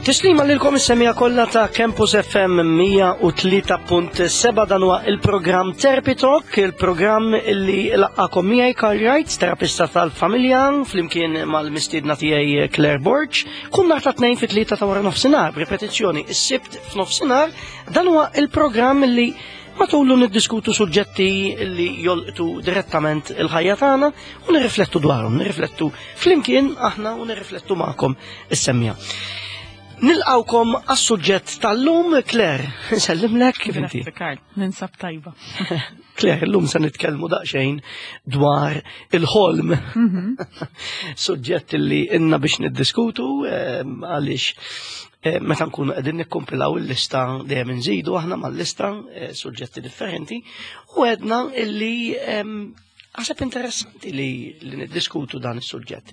Tislima lilkom is-semija kollha ta' Campus FM 103.7 dan huwa il-programm Therapy Talk, il-programm illi laqakom miegħi Carl Wright, terapista tal-familja, flimkien mal-mistiedna tiegħi Claire Borch. Kull nhar ta' tnejn fit-tlieta ta' wara nofsinhar, b'repetizzjoni is-sibt f'nofsinhar, dan huwa il-programm illi matulu niddiskutu suġġetti li jolqtu direttament il-ħajja tagħna u nirriflettu dwarhom, nirriflettu flimkien aħna u nirriflettu magħkom is-semmija. Nilqawkom għas-suġġett tal-lum, Claire. Nsellimlek kif inti. Ninsab tajba. Claire, l-lum se nitkellmu daqsxejn dwar il-ħolm. Suġġett li inna biex niddiskutu għaliex meta nkunu qegħdin nikkompilaw il-lista dejjem inżidu aħna mal-lista suġġetti differenti u għedna illi għaseb interessanti li niddiskutu dan is-suġġett.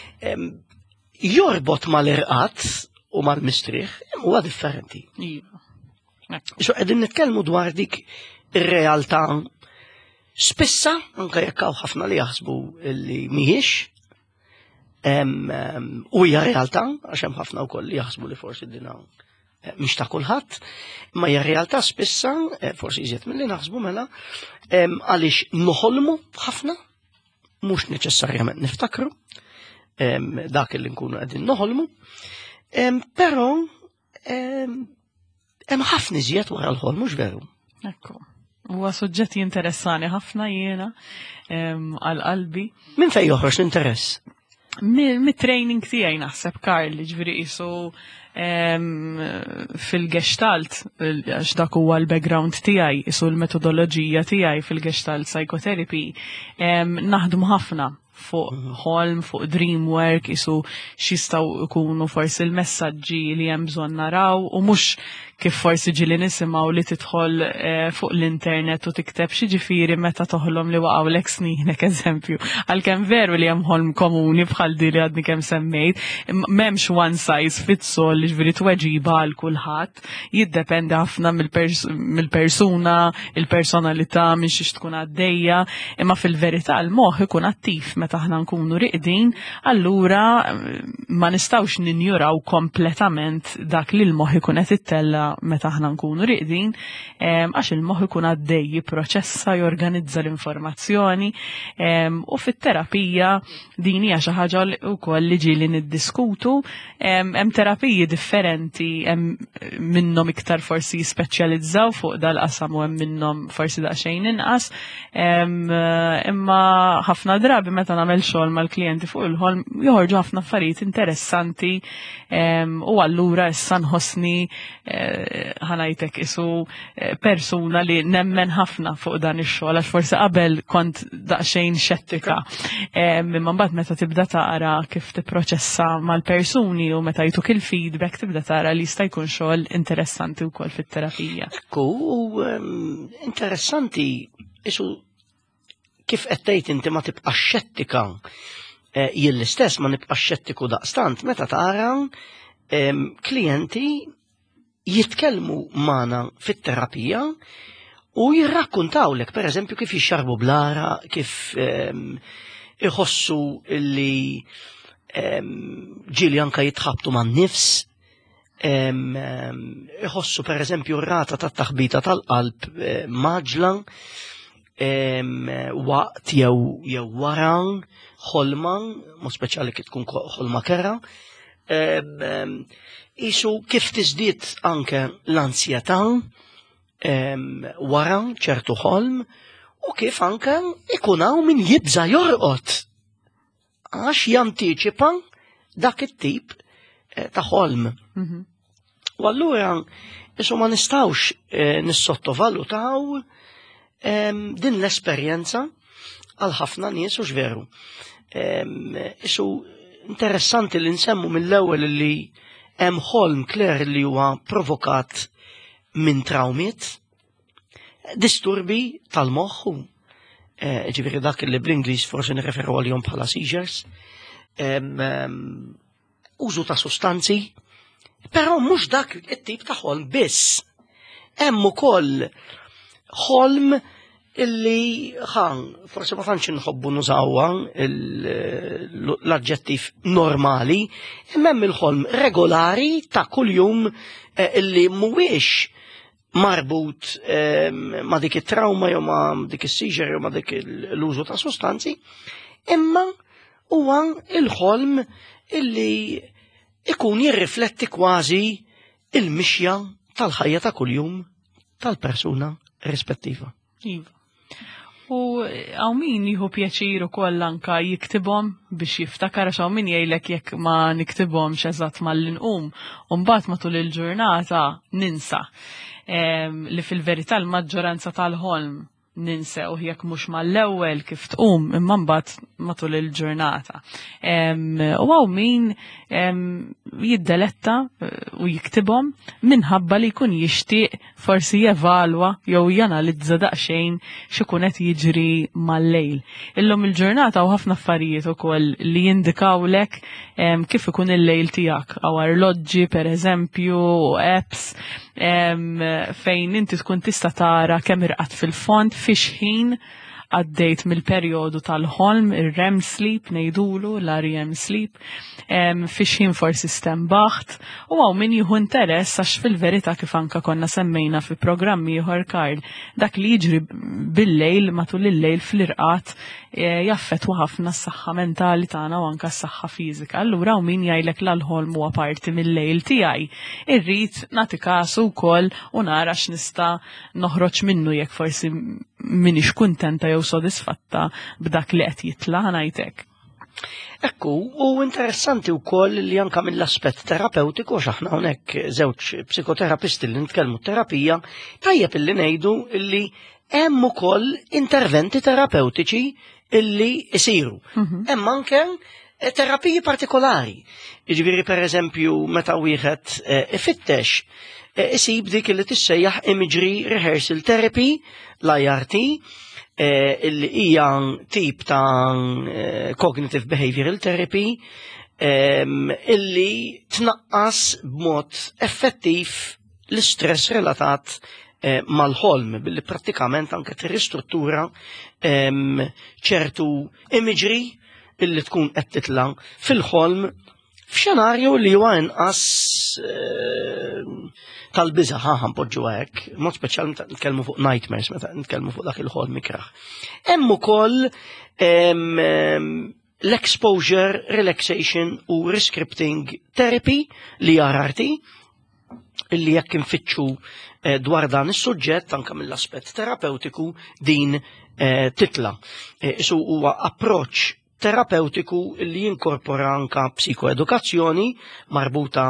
Jorbot mal-irqat u mal-mistrieħ huwa differenti. So qegħdin nitkellmu dwar dik ir-realtà spissa anke jekk hawn ħafna li jaħsbu li mhijiex u hija realtà għax hemm ħafna wkoll li jaħsbu li forsi din mhix ta' kulħadd, imma hija realtà spissa forsi iżjed milli naħsbu mela għaliex noħolmu ħafna mhux neċessarjament niftakru dak li nkunu qegħdin noħolmu. Però hemm ħafna iżjed wara l-ħolm mhux veru. Ekku. Huwa suġġett interessani ħafna jiena għal qalbi. Min fejn joħroġ l-interess? Mit-training tiegħi naħseb Karl, ġifieri qisu fil-gestalt, għax dak huwa l-background tiegħi, isu l-metodoloġija tiegħi fil-gestalt psychotherapy, naħdmu ħafna fuq ħolm, fuq dream work, isu xistaw ikunu forsi l-messaġġi li hemm bżonn naraw u mhux kif forsi ġili nisimgħu li tidħol fuq l-internet u tikteb xi ġifieri meta toħlom li waqgħulek snienek eżempju. Għalkemm veru li hemm ħolm komuni bħal di li għadni kemm semmejt, m'hemmx one size fits all, ġifieri tweġiba għal kulħadd, jiddependi ħafna mill-persuna, il-personalità minn xiex tkun għaddejja, imma fil-verità l-moħħ ikun attiv meta aħna nkunu riqdin, allura ma nistgħux ninjuraw kompletament dak li l-moħħ ikun qed ittella meta aħna nkunu riqdin, għax il-moħħ ikun għaddej jipproċessa, jorganizza l-informazzjoni u fit-terapija din hija xi ħaġa wkoll li ġieli niddiskutu. Hemm terapiji differenti, hemm minnhom iktar forsi jispeċjalizzaw fuq dal-qasam u hemm minnhom forsi daqsxejn inqas, imma ħafna drabi meta nagħmel xogħol mal-klijenti fuq il-ħolm joħorġu ħafna affarijiet interessanti u allura issa nħossni ħanajtek isu persuna li nemmen ħafna fuq dan ix-xogħol għax forsi qabel kont daqsxejn xettika. Imma mbagħad meta tibda taqra kif tipproċessa mal-persuni u meta jtuk il-feedback tibda tara li jista' jkun xogħol interessanti wkoll fit-terapija. Ekku, interessanti isu kif qed tgħid inti ma tibqax xettika jien l-istess ma nibqax xettiku daqstant meta tara klijenti jitkellmu magħna fit-terapija u jirrakkuntawlek pereżempju kif jixxarbu blara, kif iħossu li ġieli anke jitħabtu man-nifs, iħossu pereżempju r-rata tat-taħbita tal-qalb maġla waqt jew wara ħolma, mod speċjali kif tkun ħolma kera. Isu kif tiżdied anke l-ansjetà wara ċertu ħolm u kif anke ikun hawn min jibża jorqod għax jantiċipa dak it-tip ta' ħolm. U allura isu ma nistgħux nissottovalutaw din l-esperjenza għal ħafna nies u x'veru. Isu interessanti li nsemmu mill-ewwel li hemm ħolm Claire li huwa provokat minn trawmiet, disturbi tal-moħħ, ġifieri dak li bl-Ingliż forsi nirreferu għalihom bħala seizures, użu ta' sustanzi, però mhux dak it-tip ta' ħolm biss. Hemm ukoll ħolm illi forse ma tantx inħobbu nużawha l-aġġettiv normali, imma hemm il-ħolm regolari ta' kuljum illi mhuwiex marbut ma' dik it-trauma jew ma' dik is-seizure jew ma' dik l-użu ta' sostanzi, imma huwa il-ħolm illi ikun jirrifletti kważi il-mixja tal-ħajja ta' kuljum tal-persuna rispettiva. Iva. U għaw min jieħu pjaċir ukoll anka jiktibhom biex jiftakar għax hawn min jgħidlek jekk ma niktibhomx eżatt mal-inqum u mbagħad matul il-ġurnata ninsa. Li fil-verità l-maġġoranza tal-ħolm ninsew jekk mhux mal-ewwel kif tqum imma mbagħad matul il-ġurnata. U hawn min jiddeletta u jiktibhom minħabba li jkun jixtieq forsi jevalwa jew janalizza daqsxejn x'ikun qed jiġri mal-lejl. Illum il-ġurnata u ħafna affarijiet ukoll li jindikawlek kif ikun il-lejl tiegħek. Arloġġi pereżempju u apps fejn inti tkun tista' tara kemm irqad fil-font fiex ħin għaddejt mill-perjodu tal-ħolm, ir-REM sleep, ngħidulu l-REM sleep, fiex ħin forsi stembaħt, u għaw min jieħu interess għax fil-verità kif anka konna semmejna fi programmi ieħor Karl, dak li jiġri bil-lejl matul il-lejl fl-irqat jaffettwa ħafna s-saħħa mentali tagħna u anke s-saħħa fiżika. Allura hawn min jgħidlek l-ħolm huwa parti mill-lejl tiegħi. Irrid nagħti kasu wkoll u nara x'nista' noħroġ minnu jekk forsi minix kuntenta jew sodisfatta b'dak li qed jitla' ngħidlek. Ekku, u interessanti wkoll li anke mill-aspett terapeutiku x'aħna hawnhekk żewġ psikoterapisti li nitkellmu terapija, tajjeb illi ngħidu illi hemm ukoll interventi terapeutiċi illi isiru. Hemm anke terapiji partikolari. Jiġifieri pereżempju meta wieħed ifittex isib dik li tissejjaħ imagery rehearsal therapy, l-IRT, illi hija tip ta' cognitive behavioral therapy, illi tnaqqas b'mod effettiv l-istress relatat mal-ħolm billi prattikament anke tirristruttura ċertu imagery illi tkun qed titla' fil-ħolm f'xenarju li huwa inqas tal-biża' ħanpoġġu hekk, mod speċjal meta nitkellmu fuq nightmares, meta nitkellmu fuq dak il-ħolm ikraħ. Hemm ukoll l-exposure, relaxation u rescripting therapy li RRT, illi jekk infittxu dwar dan is-suġġett anke mill-aspett terapeutiku din titla'. Isu huwa approċċ terapeutiku li jinkorpora anke psikoedukazzjoni marbuta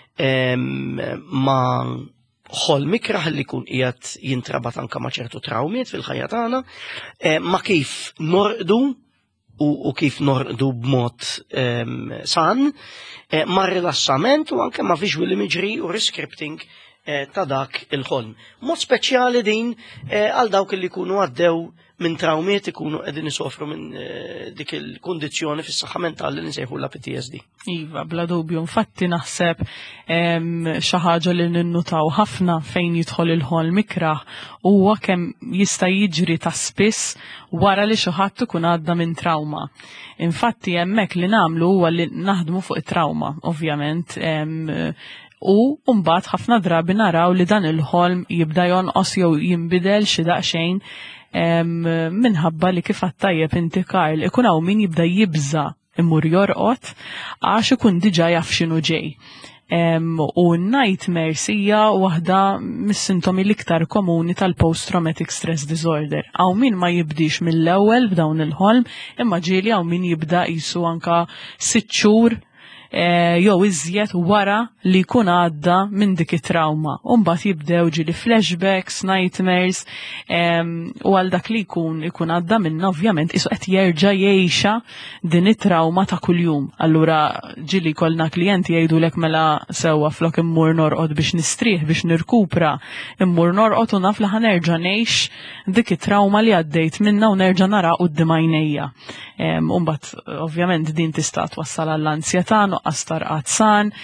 ma' ħolm ikraħ li jkun qiegħed jintrabat anke ma' ċertu trawmiet fil-ħajja tagħna, ma' kif norqdu u kif norqdu b'mod san, ma' rilassament u anke ma' visual imagery u rescripting ta' dak il-ħolm. Mod speċjali din għal dawk li jkunu għaddew minn trawmiet ikunu qegħdin isofru minn dik il-kundizzjoni fis-saħħa mentali li nsejħula PTSD. Iva, bla dubju, infatti naħseb xi ħaġa li ninnutaw ħafna fejn jidħol il-ħolm ikraħ huwa kemm jista' jiġri ta' spiss wara li xi ħadd ikun għadda minn trauma. Infatti hemmhekk li nagħmlu huwa li naħdmu fuq it-trauma, ovvjament. U mbagħad ħafna drabi naraw li dan il-ħolm jibda jonqos jew jinbidel xi daqsxejn minħabba li kif għattajjeb inti Karl, ikun hawn min jibda jibża imur jorqod għax ikun diġà jaf x'inhu ġej. U n-nightmares hija waħda mis-sintomi l-iktar komuni tal-post-traumatic stress disorder. Hawn min ma jibdix mill-ewwel b'dawn il-ħolm, imma ġieli hawn min jibda qisu anke 6 xhur jew iżjed wara li jkun għadda minn dik it-trauma. U mbagħad jibdew ġieli flashbacks, nightmares, u għal dak li jkun għadda minna ovvjament isu qed jerġa' jgħixha din it-trauma ta' kuljum. Allura ġieli jkollna klijenti jgħidulek mela sewwa flok immur norqod biex nistrieħ biex nirkupra, immur norqod u naf li ħanerġa' ngħix dik it-trauma li għaddejt minna u nerġa' nara quddiem għajnejja. U mbagħad ovvjament din tista' twassal għall-ansjetà, naqqas tarqat san,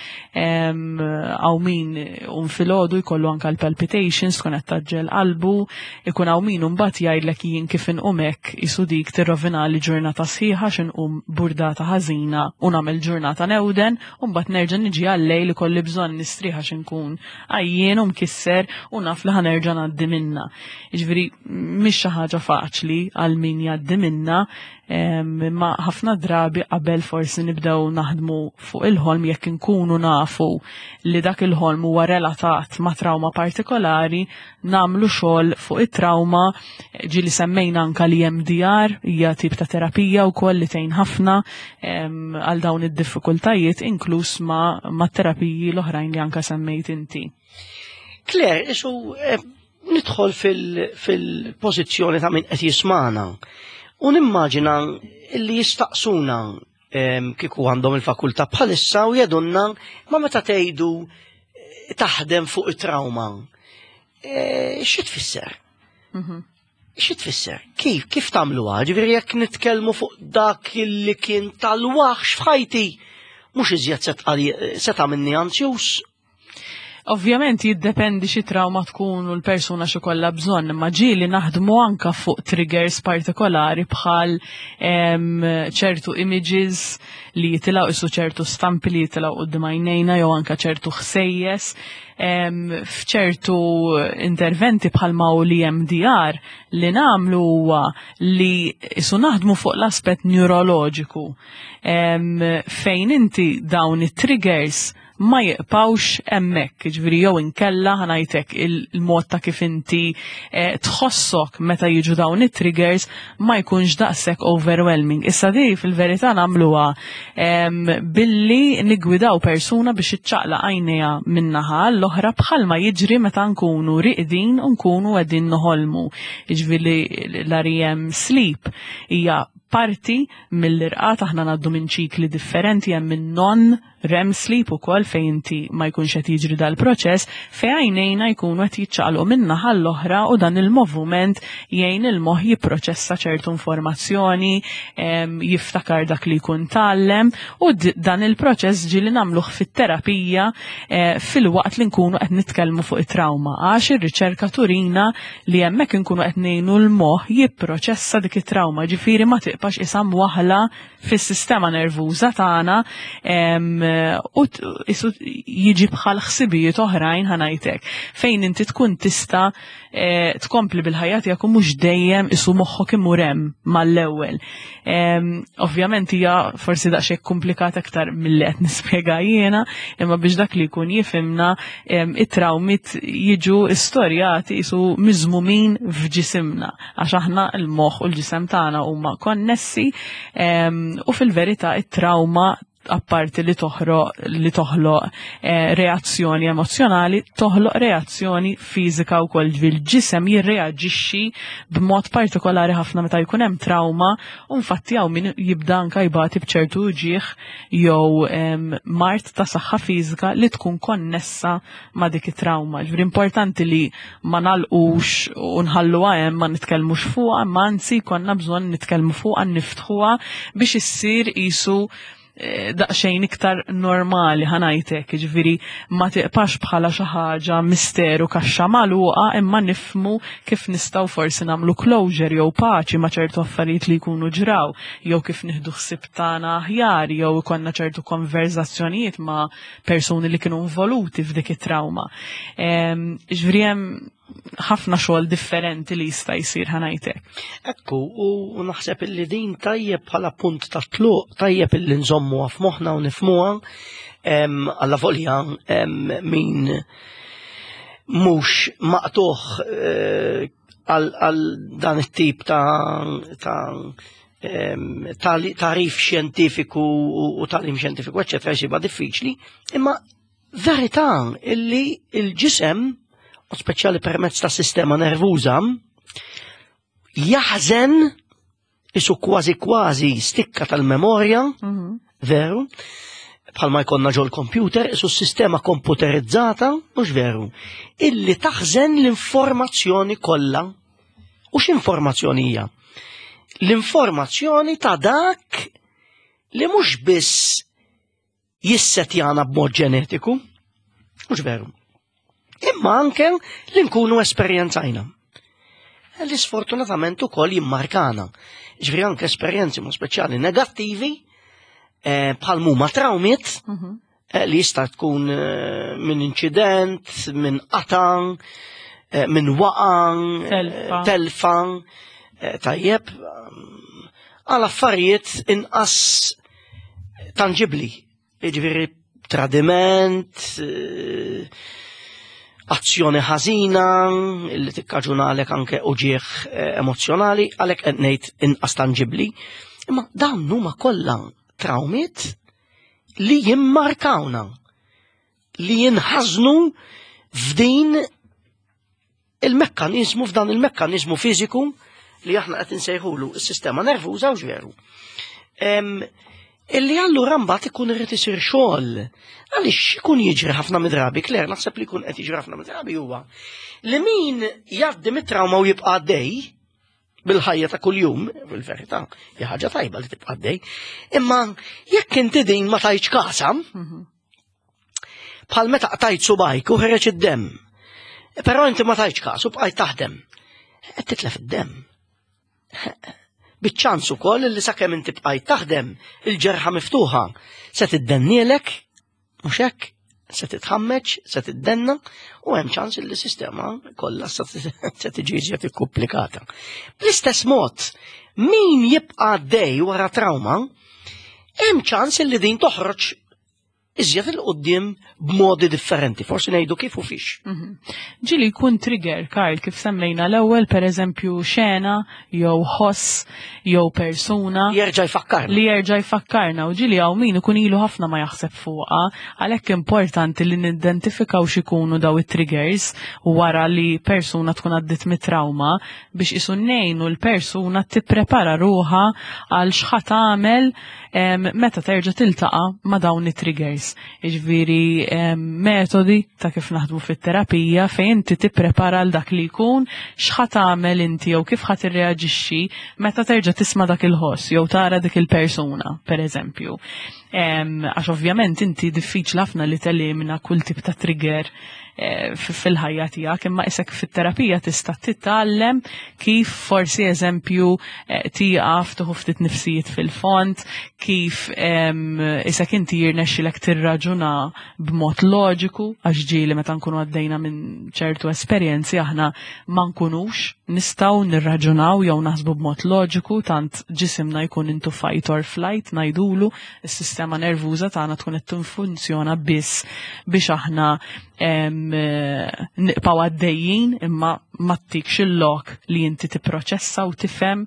għaw min filgħodu jkollu anka l-palpitations tkun qed taġġel qalbu, ikun hawn min imbagħad jgħidlek jien kif inqum hekk isu dik tirrovinali ġurnata sħiħa x'inqum burdata ħażina u nagħmel ġurnata newden u mbagħad nerġa' niġi għal-lejl ikolli bżonn nistrieħa x'inkun għajjien u mkisser u naf li ħanerġa' ngħaddi minnha. Jiġifieri mhix xi ħaġa faċli għal min jgħaddi minnha, imma ħafna drabi qabel forsi nibdew naħdmu fuq il-ħolm jekk inkunu nafu li dak il-ħolm huwa relatat ma' trauma partikolari, nagħmlu xogħol fuq it-trauma ġieli semmejna anke li EMDR hija tip ta' terapija wkoll li tgħin ħafna għal dawn id-diffikultajiet inkluż ma' terapiji l-oħrajn li anke semmejt inti. Claire, nidħol fil-pożizzjoni ta' min qed jismana. U nimmaġina li jistaqsuna kieku għandhom il-fakultà bħalissa u jedunna ma meta tgħidu taħdem fuq it-trauma. Xi tfisser? Xi tfisser? Kif tagħmluha? Ġifieri jekk nitkellmu fuq dak li kien tal-waħx f'ħajti mhux iżjed seta' minni anzjuż. Ovvjament jiddependi xi trauma tkun u l-persuna xi kollha bżonn, imma ġieli naħdmu anke fuq triggers partikolari bħal ċertu images li jitilgħu isu ċertu stampi li jitilgħu quddiem għajnejna jew anke ċertu ħsejjes. F'ċertu interventi bħal li EMDR li nagħmlu huwa li isu naħdmu fuq l-aspett neuroloġiku fejn inti dawn it-triggers ma jiqpawx hemmhekk, ġifieri jew inkella ħanajtek il-mod ta' kif inti tħossok meta jiġu dawn it-triggers ma jkunx daqshekk overwhelming. Issa di fil-verità nagħmluha billi nigwidaw persuna biex iċċaqla għajnejha min-naħa l-oħra bħalma jiġri meta nkunu riqdin u nkunu qegħdin noħolmu. Jiġifieri l-REM sleep hija parti mill-irqat aħna ngħaddu minn ċikli differenti hemm minn non-REM sleep ukoll fejn inti ma jkunx qed jiġri dal-proċess fejn għajnejna jkunu qed jiċċaqalqu min-naħa l-oħra u dan il-moviment jgħin il-moħħ jipproċessa ċertu informazzjoni, jiftakar dak li jkun tgħallem u dan il-proċess ġieli nagħmluh fit-terapija fil-waqt li nkunu qed nitkellmu fuq it-trauma għax ir-riċerka turina li hemmhekk inkunu qed ngħinu l-moħħ jipproċessa dik it-trauma, ġifieri ma tibqax isam waħla fis-sistema nervuża tagħna u jiġi bħal ħsibijiet oħrajn ħanajtek fejn inti tkun tista' tkompli bil-ħajja tiegħek u mhux dejjem isu moħħok imur hemm mal-ewwel. Ovvjament hija forsi daqsxejn komplikat aktar milli qed nispjega jiena, imma biex dak li jkun jifhimna it-trawmit jiġu istorjati isu miżmumin f'ġisimna għax aħna l-moħħ u l-ġisem tagħna huma konnessi u fil-verità it-trauma apparti li toħloq reazzjoni emozjonali, toħloq reazzjoni fiżika wkoll ġisem jirreaġixxi b'mod partikolari ħafna meta jkun hemm trauma u infatti hawn min jibda anke jbati b'ċertu ġieħ jew mart ta' saħħa fiżika li tkun konnessa ma' dik it-trauma. Ġifieri importanti li ma nagħlqux u nħalluha hemm ma nitkellmux fuqha, ma anzi konna bżonn nitkellmu fuqha niftħuha biex issir qisu daqsxejn iktar normali ħanajtek, ġifieri ma tiqpax bħala xi ħaġa misteru kaxxa magħluqa imma nifhmu kif nistgħu forsi nagħmlu closure jew paċi ma' ċertu affarijiet li jkunu ġraw, jew kif nieħdu ħsieb tagħna aħjar, jew ikollna ċertu konverzazzjonijiet ma' persuni li kienu involuti f'dik it-trauma. Ġifieri hemm ħafna xogħol differenti li jista' jsir ħanajtek. Ekku, u naħseb illi din tajjeb bħala punt ta' tluq, tajjeb illi nżommuha f'moħħna u nifhmuha alla volja min mhux maqtuħ għal dan it-tip ta' tarif xjentifiku u talim xjentifiku, eċċetera, jsiba diffiċli, imma verità illi il-ġisem u speċjali permezz ta' sistema nervuża jaħżen isu kważi stikka tal-memorja, veru, bħalma jkollna ġol computer, isu sistema komputerizzata, mhux veru, illi taħżen l-informazzjoni kollha. U x'informazzjoni hija? L-informazzjoni ta' dak li mhux biss jissetjana b'mod ġenetiku, mhux veru. Imma anke li nkunu esperjenzajna. Li sfortunatament ukoll jimmarkana. Ġifieri anke esperjenzi mhux speċjali negattivi bħal huma trawmiet li jista' tkun minn inċident, minn qatan, minn waqan, telfa, tajjeb, għal affarijiet inqas tangibli. Ġifieri tradiment, azzjoni ħażina li tikkaġunalek anke uġieħ emozjonali, għalhekk qed ngħid inqas tangibbli. Imma dawn huma kollha trawmiet li jimmarkawna, li jinħażnu f'dan il-mekkaniżmu fiżiku li aħna qed insejħulu s-sistema nervuża u ġveru. Illi allura mbagħad ikun irid isir xogħol. Għaliex ikun jiġri ħafna midrabi, Kler, naħseb li jkun qed jiġri ħafna midrabi huwa li min jgħaddi mit-trawma u jibqa' għaddej bil-ħajja ta' kuljum, fil-verità, hija ħaġa tajba li tibqa' għaddej, imma jekk inti din ma tajtx kasam, bħal meta qtajt subajk u ħereġ id-demm, però inti ma tajtx kasu bqajt taħdem, qed titlef id-demm. Biċ-ċans ukoll li sakemm inti bqajt taħdem il-ġerħa miftuħa se tiddennielek, mhux hekk, se titħammeġ, se tiddenna u hemm ċans li s-sistema kollha se tiġi iżjed ikkumplikata. Bl-istess mod, min jibqa' għaddej wara trauma, hemm ċans li din toħroġ iżjed il-qudiem b'modi differenti, forsi ngħidu kif u fiex. Ġili jkun trigger, Karl, kif semmejna l-ewwel, pereżempju xena, jew ħoss, jew persuna. Li jerġa' jfakkarna u ġili hawn min ikun ilu ħafna ma jaħseb fuqha, għalhekk importanti li nidentifikaw x'ikunu daw it-triggers wara li persuna tkun għaddiet mit-trauma biex isu ngħinu l-persuna tipprepara ruħha għal x'ħadd tagħmel meta terġa' tiltaqa' ma' dawn it-triggers. Iġviri metodi ta' kif naħdmu fit-terapija fejn inti tipprepara l dak li jkun x'ħat tagħmel inti jew kif ħadd irreaġixxi meta terġa' tisma' dak il-ħoss jew tara dik il-persuna, pereżempju. Għax ovvjament inti diffiċli ħafna li telimina kull tip ta' trigger fil-ħajja tiegħek, imma isek fit-terapija tista' titgħallem kif forsi eżempju tieqaf tieħu ftit nifsijiet fil-font, kif isek inti jirnexxilek tirraġuna b'mod loġiku għax ġieli meta nkunu għaddejna minn ċertu esperjenzi aħna ma nkunux nistgħu nirraġunaw jew naħsbu b'mod loġiku tant ġisimna jkun into fight or flight ngħidulu, is-sistema nervuża tagħna tkun qed tinfunzjona biss biex aħna niqpaw għaddejjin imma ma ttikx il-lok li inti tipproċessa u tifhem.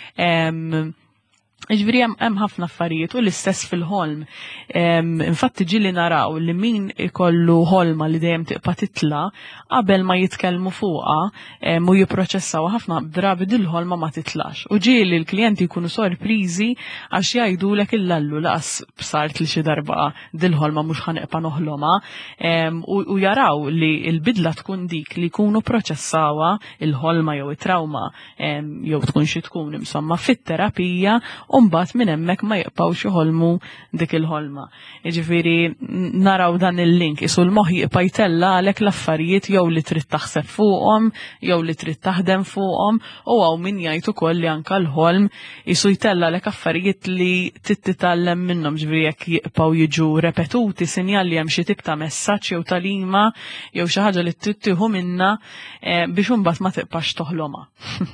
Ġifieri hemm ħafna affarijiet u l-istess fil-ħolm. Infatti ġieli naraw li min ikollu ħolma li dejjem tibqa' titla qabel ma jitkellmu fuqha u jipproċessaw ħafna drabi dil-ħolma ma titlax. U ġieli l-klijenti jkunu sorpriżi għax jgħidulek illallu laqas b'sart li xi darba dil-ħolma mhux ħaneqpa' noħlomha u jaraw li l-bidla tkun dik li jkunu proċessawha il-ħolma jew it-trauma jew tkun xi tkun insomma fit-terapija u mbagħad minn hemmhekk ma jibqgħux iħolmu dik il-ħolma. Jiġifieri naraw dan il-link isu l-moħħ jibqa' jtella għalhekk l-affarijiet jew li trid taħseb fuqhom, jew li trid taħdem fuqhom, u hawn min jgħid ukoll li anke l-ħolm isu jtella għalhekk affarijiet li titgħallem minnhom, ġifieri jekk jibqgħu jiġu repetuti sinjal li hemm xi tip ta' messaġġ jew talima jew xi ħaġa li trid tieħu minnha biex imbagħad ma tibqax toħlomha.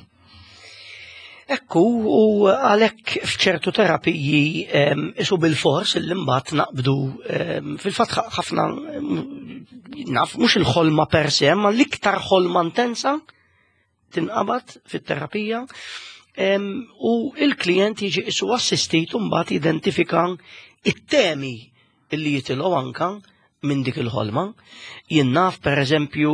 Ekku, u għalhekk f'ċertu terapiji isu bil-fors illi mbagħad naqbdu fil-fatt ħafna naf mhux il-ħolma per se, ma l-iktar ħolma intensa tinqabad fit-terapija u il-klient jiġi isu assistit u mbagħad identifika it-temi illi jitilgħu anke minn dik il-ħolma. Jien naf pereżempju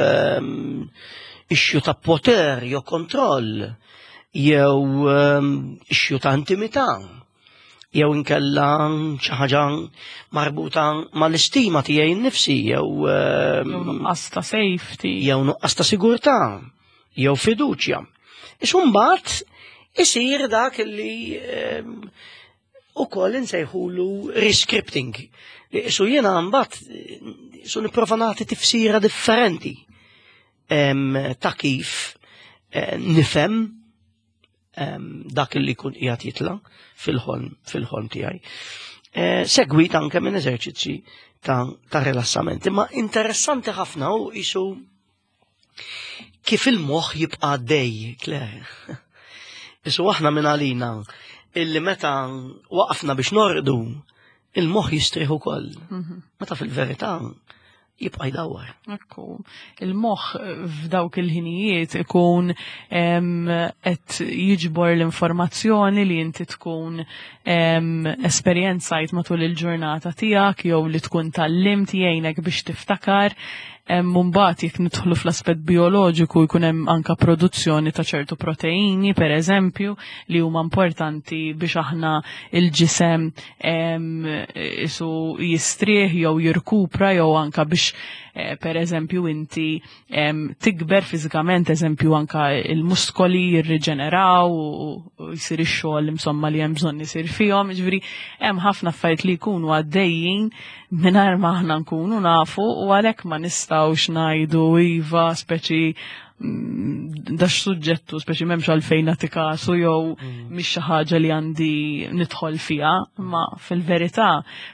ixju ta' poter jew kontroll, jew ixju ta' intimità, jew inkella xi ħaġa marbuta mal-istima tiegħi nnifsi, jew nuqqas ta' safety, jew nuqqas ta' sigurtà, jew fiduċja. Isu mbagħad isir dak li ukoll insejħulu rescripting. So jiena mbagħad so nipprova nagħti tifsira differenti ta' kif nifhem dak li kun qiegħed jitla fil-ħolm tiegħi. Segwit anke minn eżerċizzji ta' rilassamenti, ma interessanti ħafna u isu kif il-moħħ jibqa' dej, Claire. Isu aħna minn għalina illi meta waqafna biex norqdu, il-moħħ jistrieħ ukoll. Meta fil-verità jibqa' jdawwar. Ekku, il-moħħ f'dawk il-ħinijiet ikun qed jiġbor l-informazzjoni li inti tkun esperjenzajt matul il-ġurnata tiegħek jew li tkun tallimt jgħinek biex tiftakar. Mbagħad jekk nidħlu fl-aspett bioloġiku jkun hemm anke produzzjoni ta' ċertu proteini, pereżempju, li huma importanti biex aħna il-ġisem isu jistrieħ jew jirkupra jew anke biex pereżempju inti tikber fiżikament, eżempju anke il-muskoli jirriġeneraw u jsir ix-xogħol insomma li hemm bżonn isir fihom, jiġifieri hemm ħafna affarijiet li jkunu għaddejjin mingħajr ma aħna nkunu nafu u għalhekk ma nistgħux ngħidu iva speċi dax suġġettu speċi m'hemmx għalfejn nagħti kasu jew mhix xi ħaġa li għandi nidħol fiha, ma fil-verità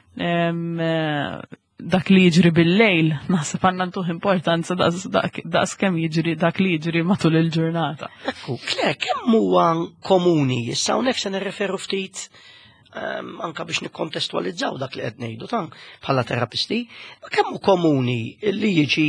dak li jiġri bil-lejl, naħseb għandna ntuħ importanza daqs kemm jiġri dak li jiġri matul il-ġurnata. Ekku, Claire, kemm huwa komuni, issa hawnhekk se nirreferu ftit anke biex nikkontestualizzaw dak li qed ngħidu bħala terapisti, kemm hu komuni li jiġi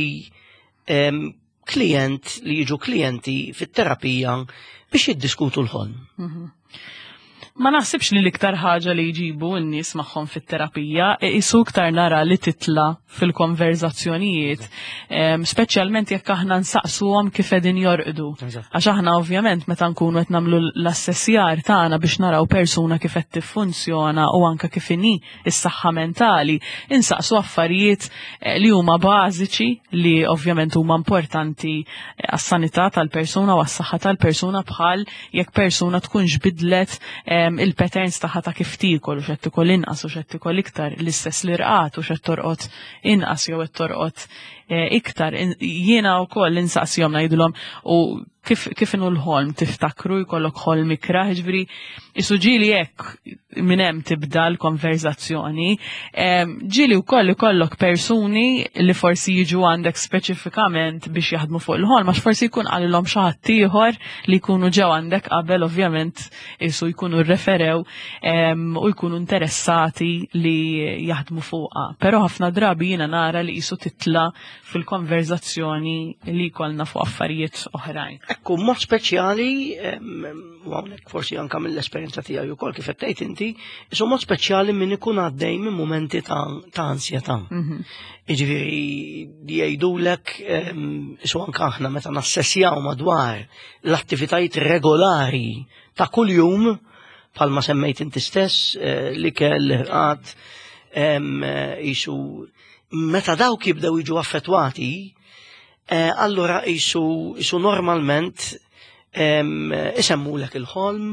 klient li jiġu klijenti fit-terapija biex jiddiskutu l-ħolm. Ma naħsibx li l-iktar ħaġa li jġibu n-nies magħhom fit-terapija isu iktar nara li titla fil-konverzazzjonijiet, speċjalment jekk aħna nsaqsuhom kif qegħdin jorqdu. Għax aħna ovvjament meta nkunu qed nagħmlu l-assessjar tagħna biex naraw persuna kif qed tiffunzjona u anke kif inhi s-saħħa mentali, insaqsu affarijiet li huma bażiċi li ovvjament huma importanti għas-sanità tal-persuna u għas-saħħa tal-persuna bħal jekk persuna tkunx bidlet il-patterns taħħa ta' kif tikol u xed tikol inqas u xed tikol iktar l-istess l-irqat u xed torqod inqas jew qed torqod iktar. Jiena wkoll insaqsihom ngħidulhom u kif inhu l-ħolm tiftakru jkollok ħolm ikraħ, ġifieri isuġieli hekk minn hemm tibda l-konverzazzjoni. Ġieli wkoll ikollok persuni li forsi jiġu għandek speċifikament biex jaħdmu fuq il-ħolm, għax forsi jkun qalilhom xi ħadd ieħor li jkunu ġew għandek qabel ovvjament isu jkunu rreferew u jkunu interessati li jaħdmu fuqha. Però ħafna drabi jiena nara li qisu titla fil-konverzazzjoni li jkollna fuq affarijiet oħrajn. Ekku, mod speċjali, u hawnhekk forsi anke mill-esperjenza tiegħi wkoll kif qed tgħid inti, isu mod speċjali min ikun għaddej minn mumenti ta' ansjetà. Jiġifieri jgħidulek isu anke aħna meta nassessjaw madwar l-attivitajiet regolari ta' kuljum bħalma semmejt inti stess li kell irqad isu meta dawk jibdew jiġu affettwati, allura jisu normalment isemmulek il-ħolm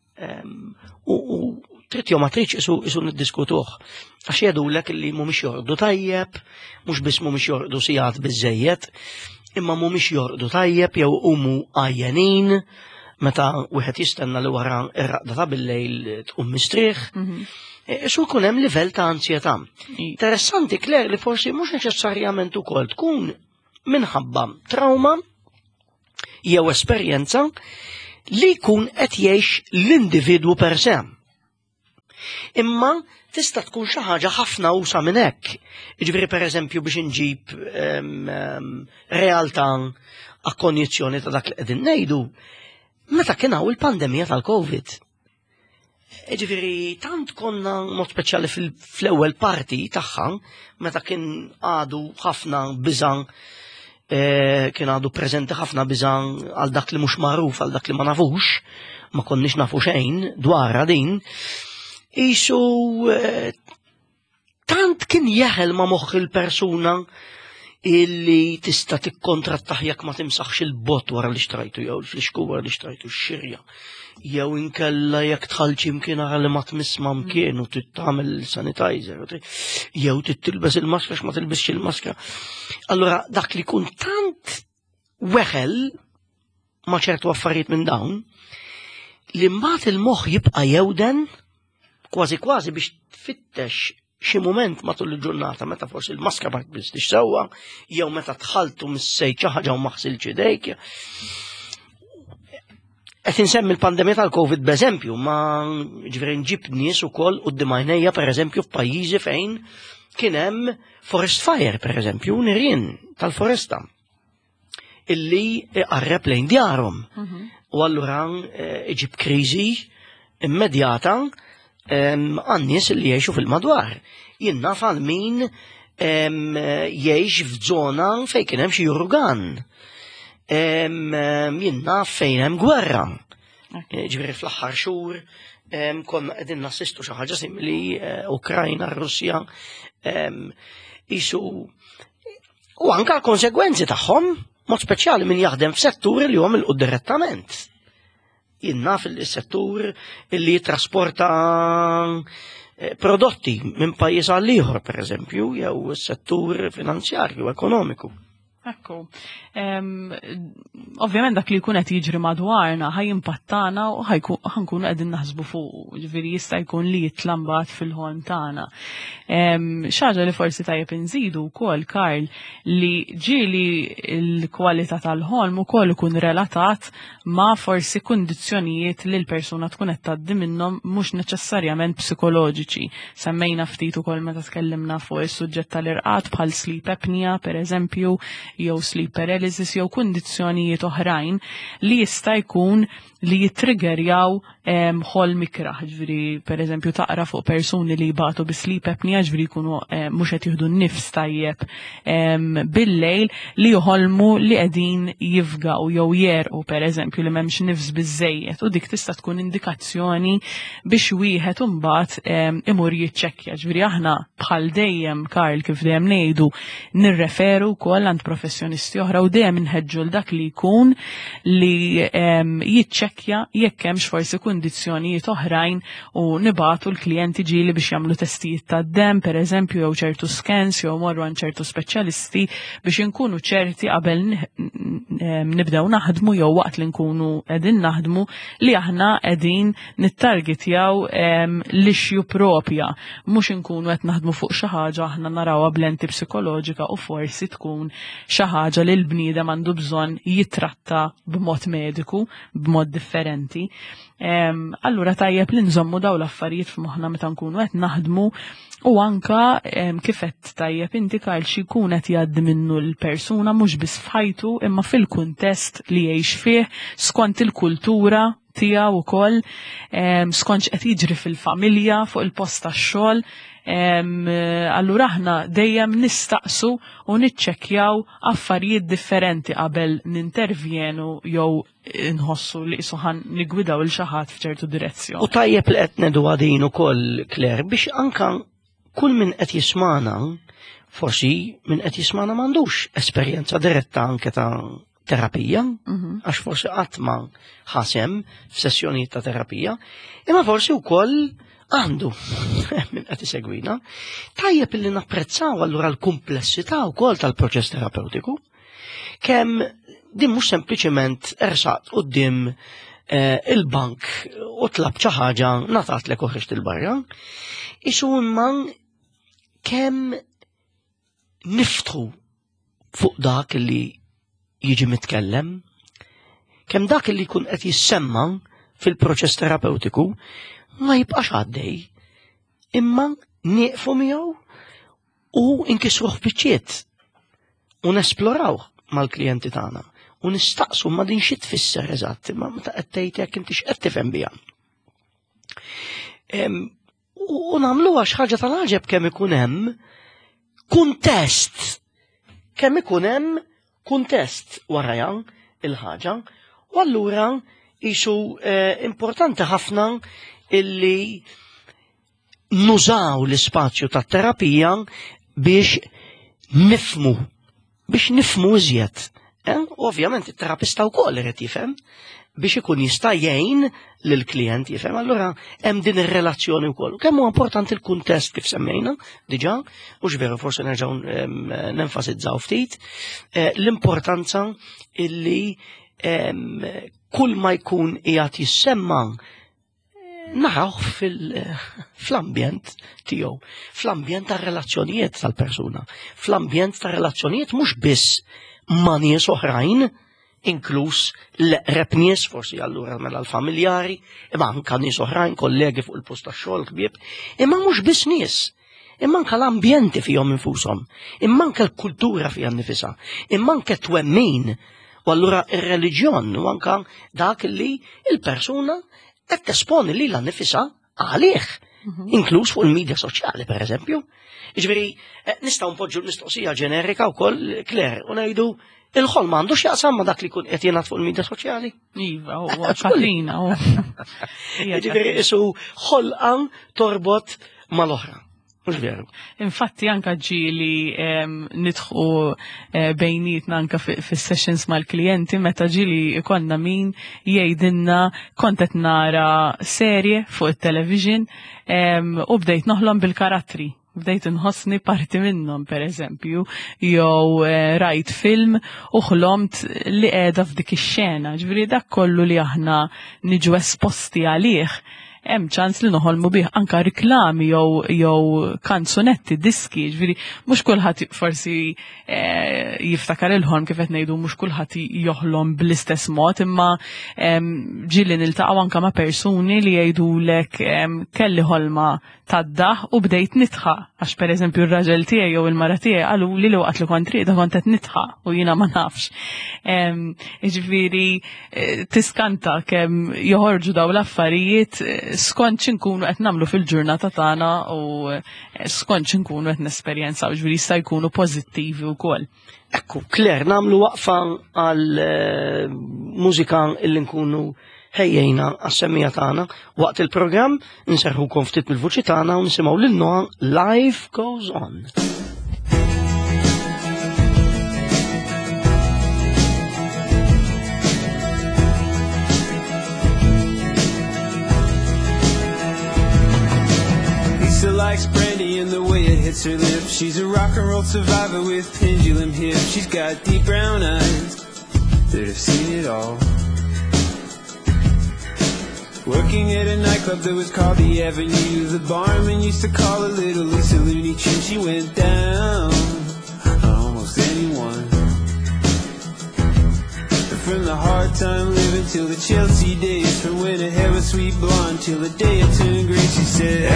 u trid jew ma tridx isu niddiskutuh. Għax jgħidulek li mhumiex jorqdu tajjeb, mhux biss mhumiex jorqdu sigħat biżżejjed, imma mhumiex jorqdu tajjeb jew humu għajjanin meta wieħed jistenna li wara ir-raqda ta' bil-lejl tqum mistrieħ. Isu jkun hemm livell ta' ansjetà. Interessanti, Claire, li forsi mhux neċessarjament ukoll tkun minħabba trauma jew esperjenza li jkun qed jgħix l-individwu per se. Imma tista' tkun xi ħaġa ħafna usa minn hekk. Jiġifieri pereżempju biex inġib realtà akkonjizzjoni ta' dak li qegħdin ngħidu, meta kien hawn il-pandemija tal-Covid. Jiġifieri tant konna mod speċjali fl-ewwel parti tagħha, meta kien għadu ħafna biżan kien għadu preżenti ħafna biżan għal dak li mhux magħruf, għal dak li ma nafux, ma konniex nafu xejn dwarha din. Isu tant kien jaħel ma moħħ il-persuna illi tista' tikkontrattaħ jekk ma timsaħx il-bot wara li xtrajtu jew il-fliexku wara li xtrajtu x-xirja. Jew inkella jekk tħallx imkien ara li ma tmiss ma mkien u tagħmel sanitizer, jew tilbes il-maskra x'ma tilbisx il-maskra. Allura dak li kun tant weħel ma' ċertu affarijiet minn dawn li mbagħad il-moħħ jibqa' jewden kważi biex tfittex xi mument matul il-ġurnata meta forsi il-maskra ma tbistix sewwa, jew meta tħalltu mis-sejt xi ħaġa u ma ħsilx idejk. Qed insemmi l-pandemija tal-Covid b'eżempju, ma ġifieri nġib nies ukoll quddiem għajnejja pereżempju f'pajjiżi fejn kien hemm forest fire pereżempju, nirien tal-foresta illi qarreb lejn djarhom. U allura iġib kriżi immedjata għan-nies li jgħixu fil-madwar. Jien naf għal min jgħix f'żona fejn kien hemm xi urgan. Jien naf fejn hemm gwerra. Ġifieri fl-aħħar xhur konna qegħdin nassistu xi ħaġa simili Ukrajna, Russja, isu u anke l-konsegwenzi tagħhom, mod speċjali min jaħdem f'settur li huwa milqu direttament. Jien naf il-settur li jitrasporta prodotti minn pajjiż għal ieħor pereżempju, jew is-settur finanzjarju ekonomiku. Ekku. Ovvjament dak li jkun qed jiġri madwarna ħaj impattana u ħankunu qegħdin naħsbu fuq, ġifieri jista' jkun li jitla mbagħad fil-ħolm tagħna. Xi ħaġa li forsi tajjeb inżidu wkoll Karl li ġieli l-kwalità tal-ħolm ukoll ikun relatat ma' forsi kundizzjonijiet li l-persuna tkun qed tgħaddi minnhom mhux neċessarjament psikoloġiċi. Semmejna ftit ukoll meta tkellimna fuq is-suġġett tal-irqad bħal sleep apnea pereżempju, jew sleep paralysis jew kundizzjonijiet oħrajn li jista' jkun li jittriggerjaw ħolm ikraħ, ġifieri pereżempju taqra fuq persuni li jbatu bi sleep apnea, ġifieri jkunu mhux qed jieħdu nnifs tajjeb bil-lejl li jħolmu li qegħdin jifgaw jew jerqu pereżempju li m'hemmx nifs biżejjed u dik tista' tkun indikazzjoni biex wieħed imbagħad imur jiċċekkja. Ġifieri aħna bħal dejjem Karl kif dejjem ngħidu nirreferu wkoll għand professjonisti oħra u dejjem inħeġġu l dak li jkun li jiċċekkja jekk hemmx forsi kundizzjonijiet oħrajn u nibatu l-klijenti ġieli biex jagħmlu testijiet tad-demm pereżempju jew ċertu scans jew morru għand ċertu speċjalisti biex inkunu ċerti qabel nibdew naħdmu jew waqt li nkunu qegħdin naħdmu li aħna qegħdin nittargetjaw l-ixju propja mhux inkunu qed naħdmu fuq xi ħaġa aħna narawha b'lenti psikoloġika u forsi tkun xi ħaġa li l-bniedem għandu bżonn jitratta b'mod mediku, b'mod differenti. Allura tajjeb li nżommu daw l-affarijiet f'moħħna meta nkunu qed naħdmu u anka kif qed tajjeb inti Karl xi jkun qed jgħaddi minnu l-persuna mhux biss f'ħajtu imma fil-kuntest li jgħix fih skont il-kultura tiegħu wkoll, skont qed jiġri fil-familja fuq il-post tax-xogħol. Allura aħna dejjem nistaqsu u niċċekkjaw affarijiet differenti qabel nintervjenu jew nħossu li isuħan nigwidaw il xi ħadd f'ċertu direzzjoni. U tajjeb li qed nedu għadin ukoll Claire biex anka kull min qed jismana forsi min qed jismana m'għandux esperjenza diretta anke ta' terapija, għax forsi qatt ma ħasem f'sessjonijiet ta' terapija, imma forsi wkoll għandu minn qed isegwina, tajjeb illi napprezzaw allura l-kumplessità wkoll tal-proċess terapeutiku, kemm din mhux sempliċement ersaq quddiem il-bank u tlab xi ħaġa ngħatatlek u ħriġt il-barra, isu imma kemm niftħu fuq dak li jiġi mitkellem, kemm dak li jkun qed jissemma fil-proċess terapeutiku ma jibqax għaddej, imma nieqfu miegħu u nkisruh biċċiet u nesploraw mal-klijenti tagħna u nistaqsu ma din xi tfisser eżatt, imma meta qed tgħid jekk inti x'qed tifhem biha. U nagħmluha xi ħaġa tal-għaġeb kemm ikun hemm kuntest, kemm ikun hemm kuntest warajha il-ħaġa, u allura isu importanti ħafna illi nużaw l-ispazju tat terapija biex nifmu biex nifmu iżjed. Ovvjament it-terapista wkoll irid jifhem biex ikun jista' jgħin lill-klijent jifhem. Allura hemm din ir-relazzjoni wkoll. Kemm huwa importanti l-kuntest kif semmejna diġà, mhux veru forsi nerġgħu nenfasizzaw ftit l-importanza illi kull ma jkun qiegħed jissemma naraw fl-ambjent tiegħu, fl-ambjent tar-relazzjonijiet tal-persuna, fl-ambjent tar-relazzjonijiet mhux biss ma' nies oħrajn, inkluż l-eqreb nies forsi allura mela l-familjari, imma anke nies oħrajn, kollegi fuq il-post tax-xogħol kbieb, imma mhux biss nies, imma anke l-ambjenti fihom infushom, imma anke l-kultura fiha nnifisha, imma anke twemmin, u allura ir-reliġjon u anke dak li l-persuna qed tesponi lilha nnifisha għalih, inkluż fuq il-medja soċjali pereżempju. Jiġifieri nistgħu npoġġu l-mistoqsija ġenerika wkoll Claire u ngħidu il-ħolm m'għandux jaqsam ma' dak li jkun qed jingħad fuq il-medja soċjali. Iva, huwa ċaħlina. Jiġifieri isu ħolqan torbot mal-oħra. Mhux veru. Infatti anka ġieli nidħu bejnietna anka fis-sessions mal-klijenti meta ġieli ikonna min jgħidilna kont qed nara serje fuq it-television u bdejt noħlom bil-karattri. Bdejt inħossni parti minnhom pereżempju, jew rajt film u ħlomt li qiegħda f'dik ix-xena. Ġifieri dak kollu li aħna niġu esposti għalih hemm ċans li noħolmu bih anka riklami jew kanzunetti, diski, ġifieri mhux kulħadd forsi jiftakar il-ħolm kif qed ngħidu mhux kulħadd joħlom bl-istess mod, imma ġieli niltaqgħu anke ma' persuni li jgħidulek kelli ħolma taddaħ u bdejt nitħaq għax pereżempju r-raġel tiegħi jew il-mara tiegħi qalu li waqt li kont triqda kont qed nitħaq u jiena ma nafx. Jiġifieri tiskanta kemm joħorġu dawn l-affarijiet skont x'inkunu qed nagħmlu fil-ġurnata tagħna u skont x'inkunu qed nesperjenzaw, ġifieri jista' jkunu pożittivi wkoll. Ekku, Claire, nagħmlu waqfa għal mużika illi nkunu ħejjejna għas-semmija tagħna waqt il-programm nserħukom ftit mill-vuċi tagħna u nisimgħu lil Noa Life Goes On. Lisa likes brandy and the way it hits her lips. She's a rock and roll survivor with pendulum hips. She's got deep brown eyes that have seen it all. Working at a nightclub that was called the Avenue. The barman used to call her Little Lisa Looney Tunes. She went down on almost anyone. From the hard time living till the Chelsea days, from when her hair was sweet blonde till the day it turned grey. She said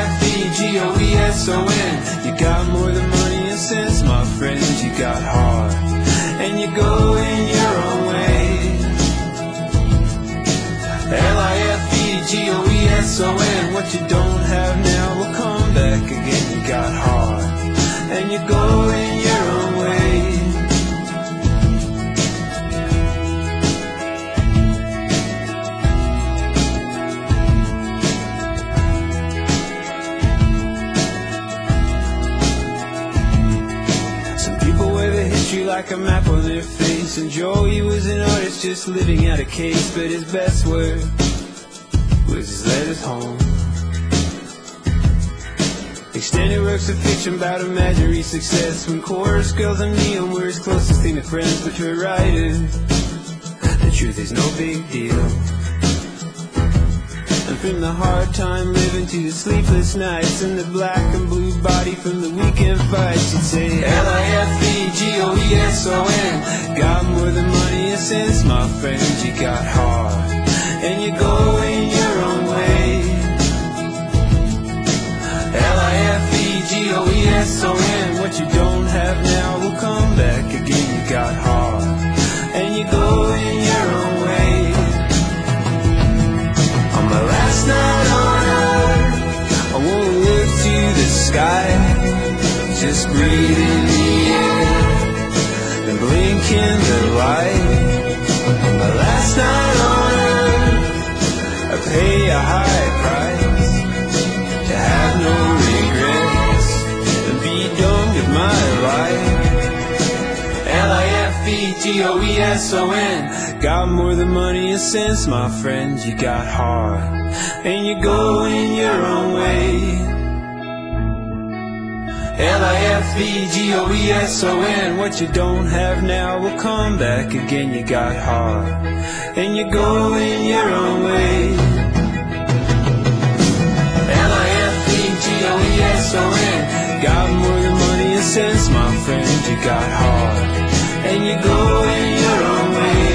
Lifegoeson. You got more than money and sense, my friend. You got heart and you go in your own way. Lifegoeson. What you don't have now will come back again. You got heart and you go in your own way. Some people wear the history like a map on their face, and Joey was an artist just living out a case, but his best work was his letters home. Extended works of fiction about imaginary success, when chorus girls and neon were his closest thing to friends. But to a writer, the truth is no big deal. And from the hard time living to the sleepless nights, and the black and blue body from the weekend fights, you'd say Lifegoeson. Got more than money and sense, my friend. You got heart and you go in your own way. Lifegoeson. What you don't have now will come back again. You got heart and you go in your own way. On my last night on earth, I won't look to the sky, just breathe in the air and blink in the light. On my last night on earth, I pay a high price to have no regrets and be done with my L-I-F-E-G-O-E-S-O-N. Got more than money and sense, my friend. You got heart, and you're going your own way. L-I-F-E-G-O-E-S-O-N. What you don't have now will come back again. You got heart, and you're going your own way. L-I-F-E-G-O-E-S-O-N. Got more than money and sense, my friend. You got heart, and you're going your own way.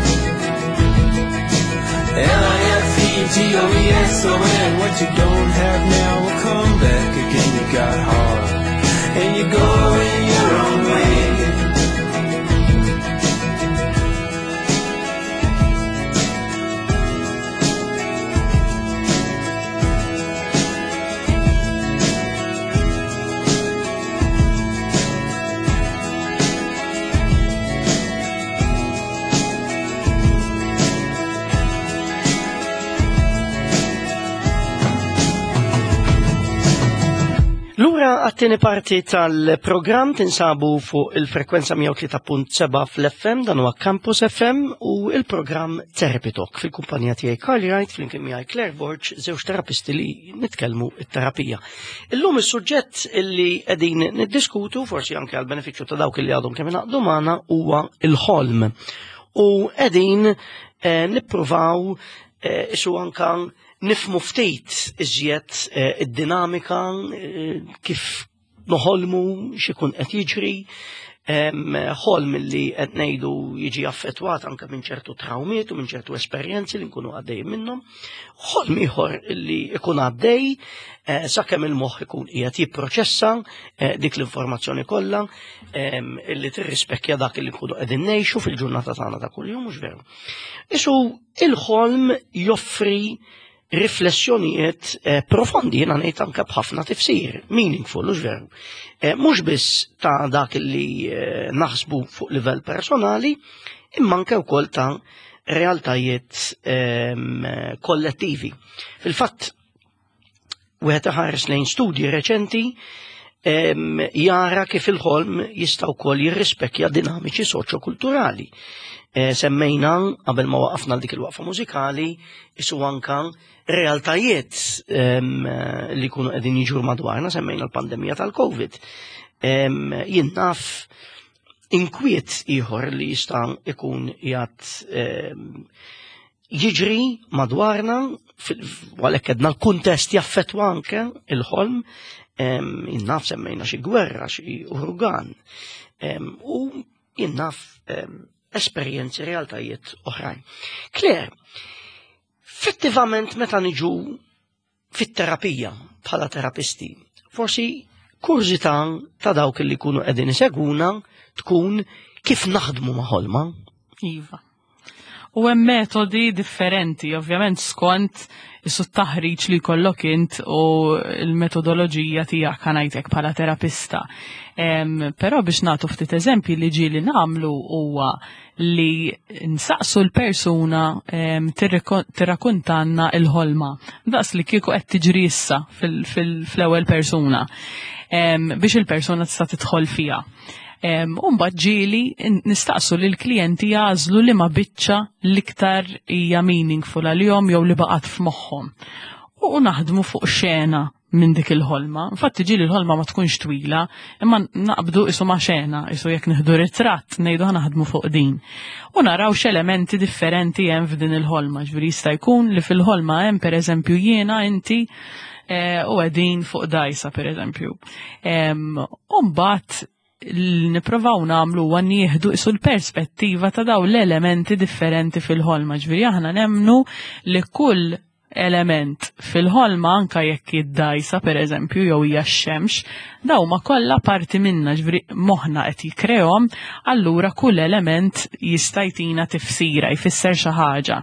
L-I-F-E-G-O-E-S-O-N. What you don't have now will come back again. You got heart, and you're going your own way. Lura għattini parti tal-program tinsabu fuq il-frekwenza 103.7 fl-FM, dan huwa Campus FM u il-program Therapy Talk fil-kumpanija tiegħi Carly Wright flimkien miegħi Claire Borch, żewġ terapisti li nitkellmu it-terapija. Illum is-suġġett illi qegħdin niddiskutu forsi anke għal benefiċċju ta' dawk li għadhom kemm ingħaqdu magħna huwa il-ħolm. U qegħdin nippruvaw isu anke nifmu ftit iżjed id-dinamika kif noħolmu x'ikun qed jiġri, ħolm li qed ngħidu jiġi affettwat anke minn ċertu trawmiet u minn ċertu esperjenzi li nkunu għaddejjin minnhom, ħolm ieħor li ikun għaddej sakemm il-moħħ ikun qiegħed jipproċessa dik l-informazzjoni kollha li tirrispekkja dak li nkunu qegħdin ngħixu fil-ġurnata tagħna ta' kuljum mhux veru. Isu il-ħolm joffri riflessjonijiet profondi, jiena ngħid anke b'ħafna tifsir, meaningful, mhux veru. Mhux biss ta' dak li naħsbu fuq livell personali, imma anke wkoll ta' realtajiet kollettivi. Fil-fatt, wieħed iħares lejn studji reċenti jara kif il-ħolm jista' wkoll jirrispekkja dinamiċi soċjokulturali. Semmejna qabel ma waqafna dik il-waqfa mużikali isu anke realtajiet li jkunu qegħdin jiġru madwarna, semmejna l-pandemija tal-Covid. Jien naf inkwiet ieħor li jista' ikun qiegħed jiġri madwarna għalhekk għedna l-kuntest jaffettwa anke il-ħolm, jien naf semmejna xi gwerra, xi urugan, u jien naf esperjenzi realtajiet oħrajn. Claire, effettivament meta niġu fit-terapija bħala terapisti, forsi kurzità ta' dawk li jkunu qegħdin isegwuna tkun kif naħdmu ma' ħolma. Iva. U hemm metodi differenti, ovvjament skont is-taħriġ li jkollok int u l-metodoloġija tiegħek ngħidlek bħala terapista. Però biex nagħtu ftit eżempji li ġieli nagħmlu huwa li nsaqsu l-persuna tirrakkuntanna il-ħolma. Daqs li kieku qed tiġri issa fl-ewwel persuna biex il-persuna tista' tidħol fiha. Mbagħad ġieli nistaqsu li l-klijenti jażlu li ma biċċa l-iktar hija meaningful għalihom jew li baqgħet f'moħħhom. U naħdmu fuq xena minn dik il-ħolma. Infatti ġieli l-ħolma ma tkunx twila, imma naqbdu isu ma' xena, isu jekk nieħdu ritratt ngħidu naħdmu fuq din. U naraw x'elementi differenti hemm f'din il-ħolma. Ġifieri jista' jkun li fil-ħolma hemm pereżempju jiena inti u qegħdin fuq dajsa pereżempju. U mbagħad niprovaw namlu għan jieħdu isu l-perspettiva ta' daw l-elementi differenti fil-ħolma. Ġviri aħna nemnu li kull element fil-ħolma anka jekk id-dajsa per eżempju jew hija x-xemx, daw ma kollha parti minna, ġviri moħħna qed jikrehom, allura kull element jista' jtina tifsira, jfisser xi ħaġa.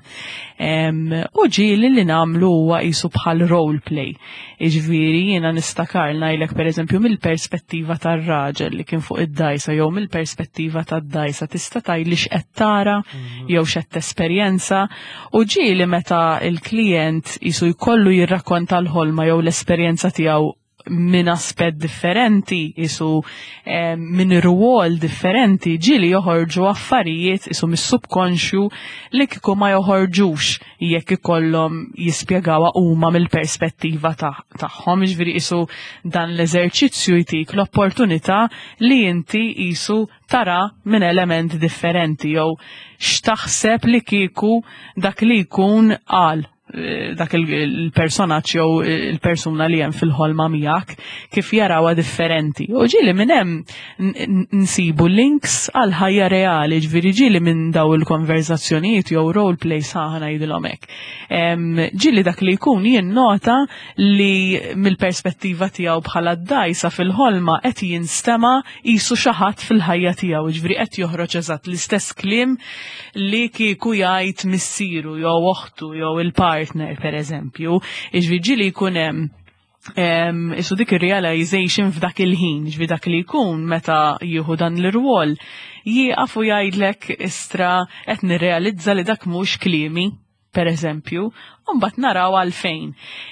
U ġieli li nagħmlu huwa qisu bħal role play. Ġifieri jiena nistakar ngħidlek pereżempju mill-perspettiva tar-raġel li kien fuq id-dajsa jew mill-perspettiva tad-dajsa tista' tgħidli x'qed tara jew x'qed tesperjenza, u ġieli meta l-klijent qisu jkollu jirrakkonta l-ħolma jew l-esperjenza tiegħu minn aspett differenti, isu minn rwol differenti, ġili joħorġu affarijiet isu mis-subkonxju li kieku ma joħorġux jekk ikollhom jispjegawa huma mill-perspettiva tagħhom, jiġifieri isu dan l-eżerċizzju jtik l-opportunità li inti isu tara minn element differenti jew x'taħseb li kieku dak li jkun qal dak il-personaġġ jew il-persuna li hemm fil-ħolma miegħek kif jarawha differenti. U ġieli minn hemm nsibu links għal ħajja reali, ġifieri ġieli minn daw il-konverzazzjonijiet jew role plays ħana ngħidilhom hekk. Ġieli dak li jkun jinnota li mill-perspettiva tiegħu bħala d-dajsa fil-ħolma qed jinstema' qisu xi ħadd fil-ħajja tiegħu, ġifieri qed joħroġ eżatt l-istess kliem li kieku jgħid missieru jew oħtu jew il-partner per eżempju, ġifieri jkun hemm isu dik ir-realization f'dak il-ħin, ġifieri dak li jkun meta jieħu dan l-irwol jieqaf u jgħidlek istra qed nirrealizza li dak mhux kliemi per eżempju, u mbagħad naraw għalfejn.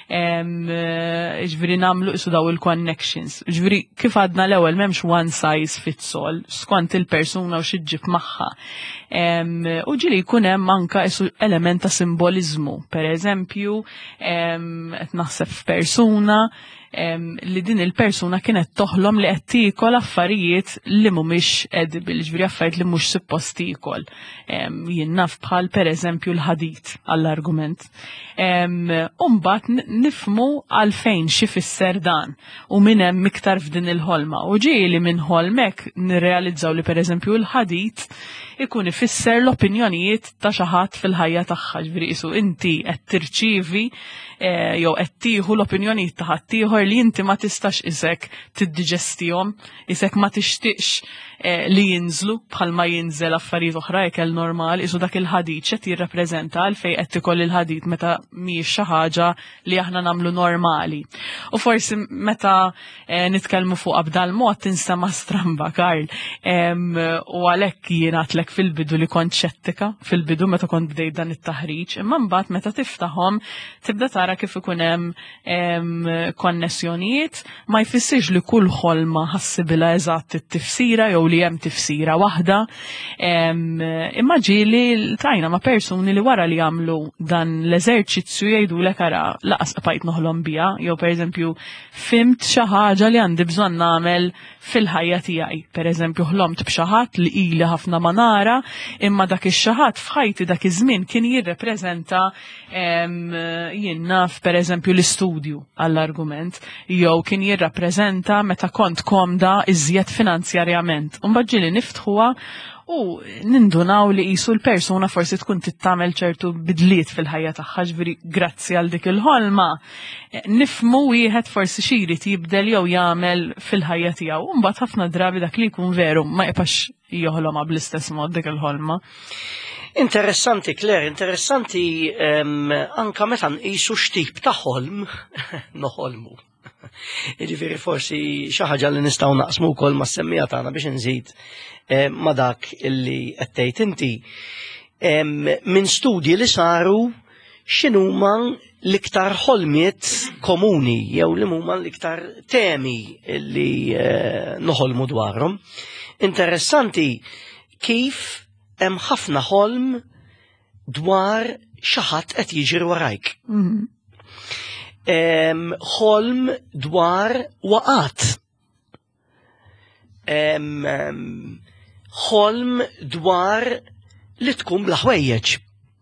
Ġifieri nagħmlu isu daw il-connections. Ġifieri kif għadna l-ewwel m'hemmx one size fits all skont il-persuna u x'ġib magħha. U ġieli jkun hemm anke isu element ta' simboliżmu. Per eżempju, qed naħseb f'persuna li din il-persuna kienet toħlom li qed tiekol affarijiet li mhumiex edible, ġifieri affarijiet li mhux suppost tiekol. Jien naf bħal pereżempju l-ħadid għall-argument. U mbagħad nifhmu għalfejn xi fisser dan u minn hemm iktar f'din il-ħolma. U ġieli minn ħolmek nirrealizzaw li pereżempju l-ħadid ikun ifisser l-opinjonijiet ta' xi ħadd fil-ħajja tagħha, ġifieri qisu inti qed tirċievi jew qed tieħu l-opinjonijiet ta' ħadd ieħor li inti ma tistax isek tiddiġestihom, isek ma tixtieqx li jinżlu bħalma jinżel affarijiet oħra jekk normal, isu dak il-ħadid x'qed jirrappreżenta għalfejn qed ikoll il-ħadid meta mhijiex xi ħaġa li aħna nagħmlu normali. U forsi meta nitkellmu fuq b'dal mod tinstema' stramba Karl. U għalhekk jien għatlek fil-bidu li kont xettika fil-bidu meta kont bdejt dan it-taħriġ, imma mbagħad meta tiftaħhom tibda tara kif ikun hemm konnessjonijiet ma jfissirx li kull ħolma ħassibilha eżatt it-tifsira jew li hemm tifsira waħda. Imma ġieli tajna ma' persuni li wara li jagħmlu dan l-eżerċizzju jgħidulek ara laqas qapajt noħlom biha, jew pereżempju fimt xi ħaġa li għandi bżonn nagħmel fil-ħajja tiegħi. Pereżempju ħlomt b'xi ħadd li ili ħafna ma nara, imma dak ix-xi ħadd f'ħajti dak iż-żmien kien jirrepreżenta jien naf pereżempju l-istudju għall-argument, jew kien jirrappreżenta meta kont komda iżjed finanzjarjament. Mbagħad ġieli niftħuha u nindunaw li qisu l-persuna forsi tkun tittamel ċertu bidliet fil-ħajja tagħha, ġifieri grazzi għal dik il-ħolma nifhmu wieħed forsi xi jrid jibdel jew jagħmel fil-ħajja tiegħu. U mbagħad ħafna drabi dak li jkun veru ma jibqax joħlomha bl-istess mod dik il-ħolma. Interessanti, Claire, interessanti anka meta nqisu x'tip ta' ħolm noħolmu. Jiġifieri forsi xi ħaġa li nistgħu naqsmu wkoll mas-semmija tagħna biex inżid ma' dak illi qed tgħid inti. Minn studji li saru x'inhuma l-iktar ħolmiet komuni jew li huma l-iktar temi li noħolmu dwarhom. Interessanti kif hemm ħafna ħolm dwar xi ħadd qed jiġri warajk. Ħolm dwar waqat. Ħolm dwar li tkun bla ħwejjeġ.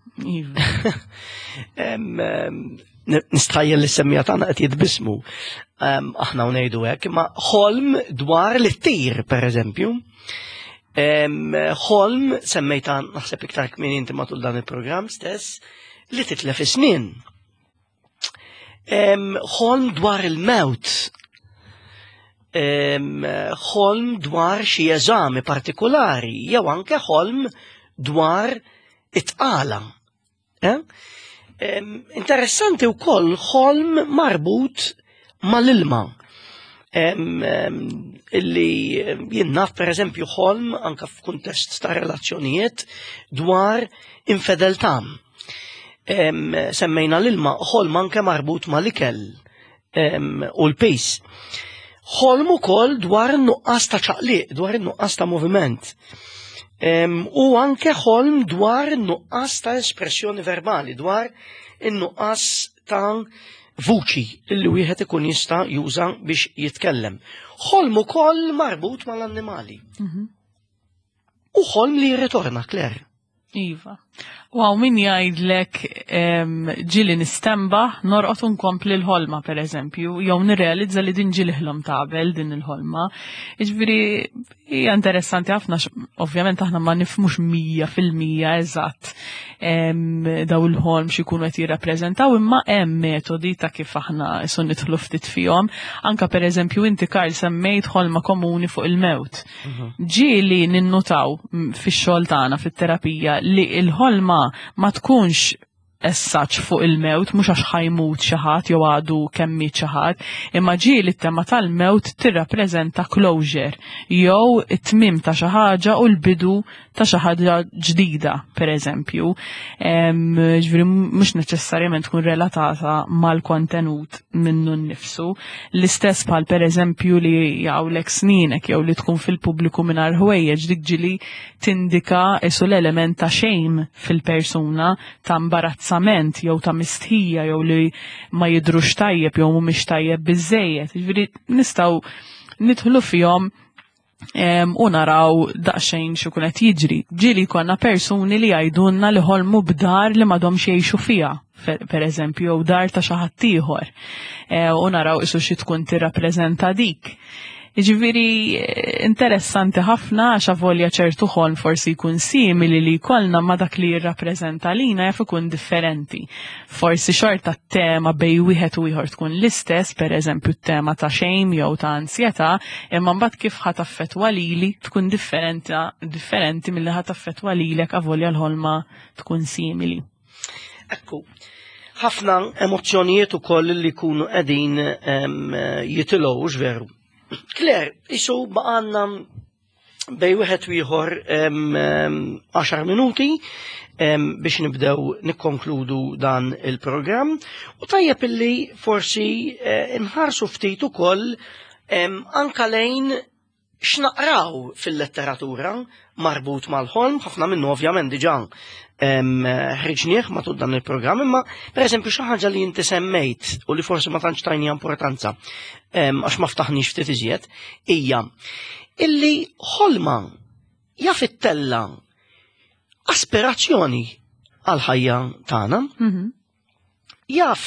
Nistħajjel li s-semmija tagħna qed jitbismu. Aħna ngħidu hekk, imma ħolm dwar li ttir pereżempju. Ħolm semmejta naħseb iktar kmini inti matul dan il-programm stess li titlef is-snien. Ħolm dwar il-mewt. Ħolm dwar xi eżami partikolari jew anke ħolm dwar it-tqala. Interessanti wkoll ħolm marbut mal-ilma. Illi jinnaf per eżempju ħolm anka f'kuntest ta' relazzjonijiet dwar infedeltà. Semmejna l-ilma ħolm anke marbut mal-ikel. u l-pace. Ħolm ukoll dwar in-nuqqas ta' ċaqliq, dwar in-nuqqas ta' moviment. U anke ħolm dwar in-nuqqas ta' espressjoni verbali, dwar in-nuqqas ta' vuċi illi wieħed ikun jista' juża biex jitkellem. Ħolm ukoll marbut mal-annimali. U ħolm li jirritorna, Claire. Iva. Wow, min jgħidlek ġili nistemba norqot unkompli l-ħolma, per eżempju, jew nirrealizza li din ġili ħlom taqbel din il-ħolma. Iġviri, hija interessanti ħafna, ovvjament aħna ma nifmux 100% eżatt daw il-ħolm xikunu qed jirrappreżentaw, imma hemm metodi ta' kif aħna isu nidħlu ftit fihom. Anka per eżempju inti Karl semmejt ħolma komuni fuq il-mewt. Ġieli ninnutaw fix-xogħol tagħna fit-terapija li l-ħolma ma tkunx essaċ fuq il-mewt, mhux għax ħajmut xi ħadd jew għadu kemm miet xi ħadd, imma ġieli t-tema tal-mewt tirrappreżenta closure jew it-tmiem ta' xi ħaġa u l-bidu ta' xi ħaġa ġdida, pereżempju. Ġifieri mhux neċessarjament tkun relatata mal-kontenut minnu nnifsu. L-istess bħal pereżempju li jgħawlek snienek jew li tkun fil-pubbliku mingħajr ħwejjeġ dik ġieli tindika isu l-element ta' shame fil-persuna, ta' imbarazzament jew ta' mistħija jew li ma jidrux tajjeb jew mhumiex tajjeb biżejjed. Ġifieri nistgħu nidħlu fihom u naraw daqsxejn xi kun qed jiġri. Ġieli jkollna persuni li jgħidulna li ħolmu b'dar li m'għadhomx jgħixu fiha, pereżempju, jew dar ta' xi ħadd ieħor. U naraw isu xi tkun tirrappreżenta dik. Ġifieri interessanti ħafna għax avolja ċertu ħolm forsi jkun simili li jkollna ma dak li jirrappreżenta lina jaf ikun differenti. Forsi xorta t-tema bej wieħed u ieħor tkun l-istess, pereżempju t-tema ta' shame jew ta' ansjetà, imma mbagħad kif ħadd affettwa lili tkun differenti milli ħadd affettwa lilek avolja l-ħolma tkun simili. Ekku, ħafna emozzjonijiet ukoll li jkunu qegħdin jitilgħu veru. Claire, isu baqanna bej wieħed u ieħor 10 minuti biex nibdew nikkonkludu dan il-programm u tajjeb illi forsi nħarsu ftit ukoll anka lejn x'naqraw fil-letteratura marbut mal-ħolm, ħafna minnu ovvjament diġà ħriġnieh matul dan il-programm, imma pereżempju xi ħaġa li inti semmejt u li forsi ma tantx tajnija importanza għax ma ftaħniex ftit iżjed, hija illi ħolma jaf ittella aspirazzjoni għal ħajja tagħna, jaf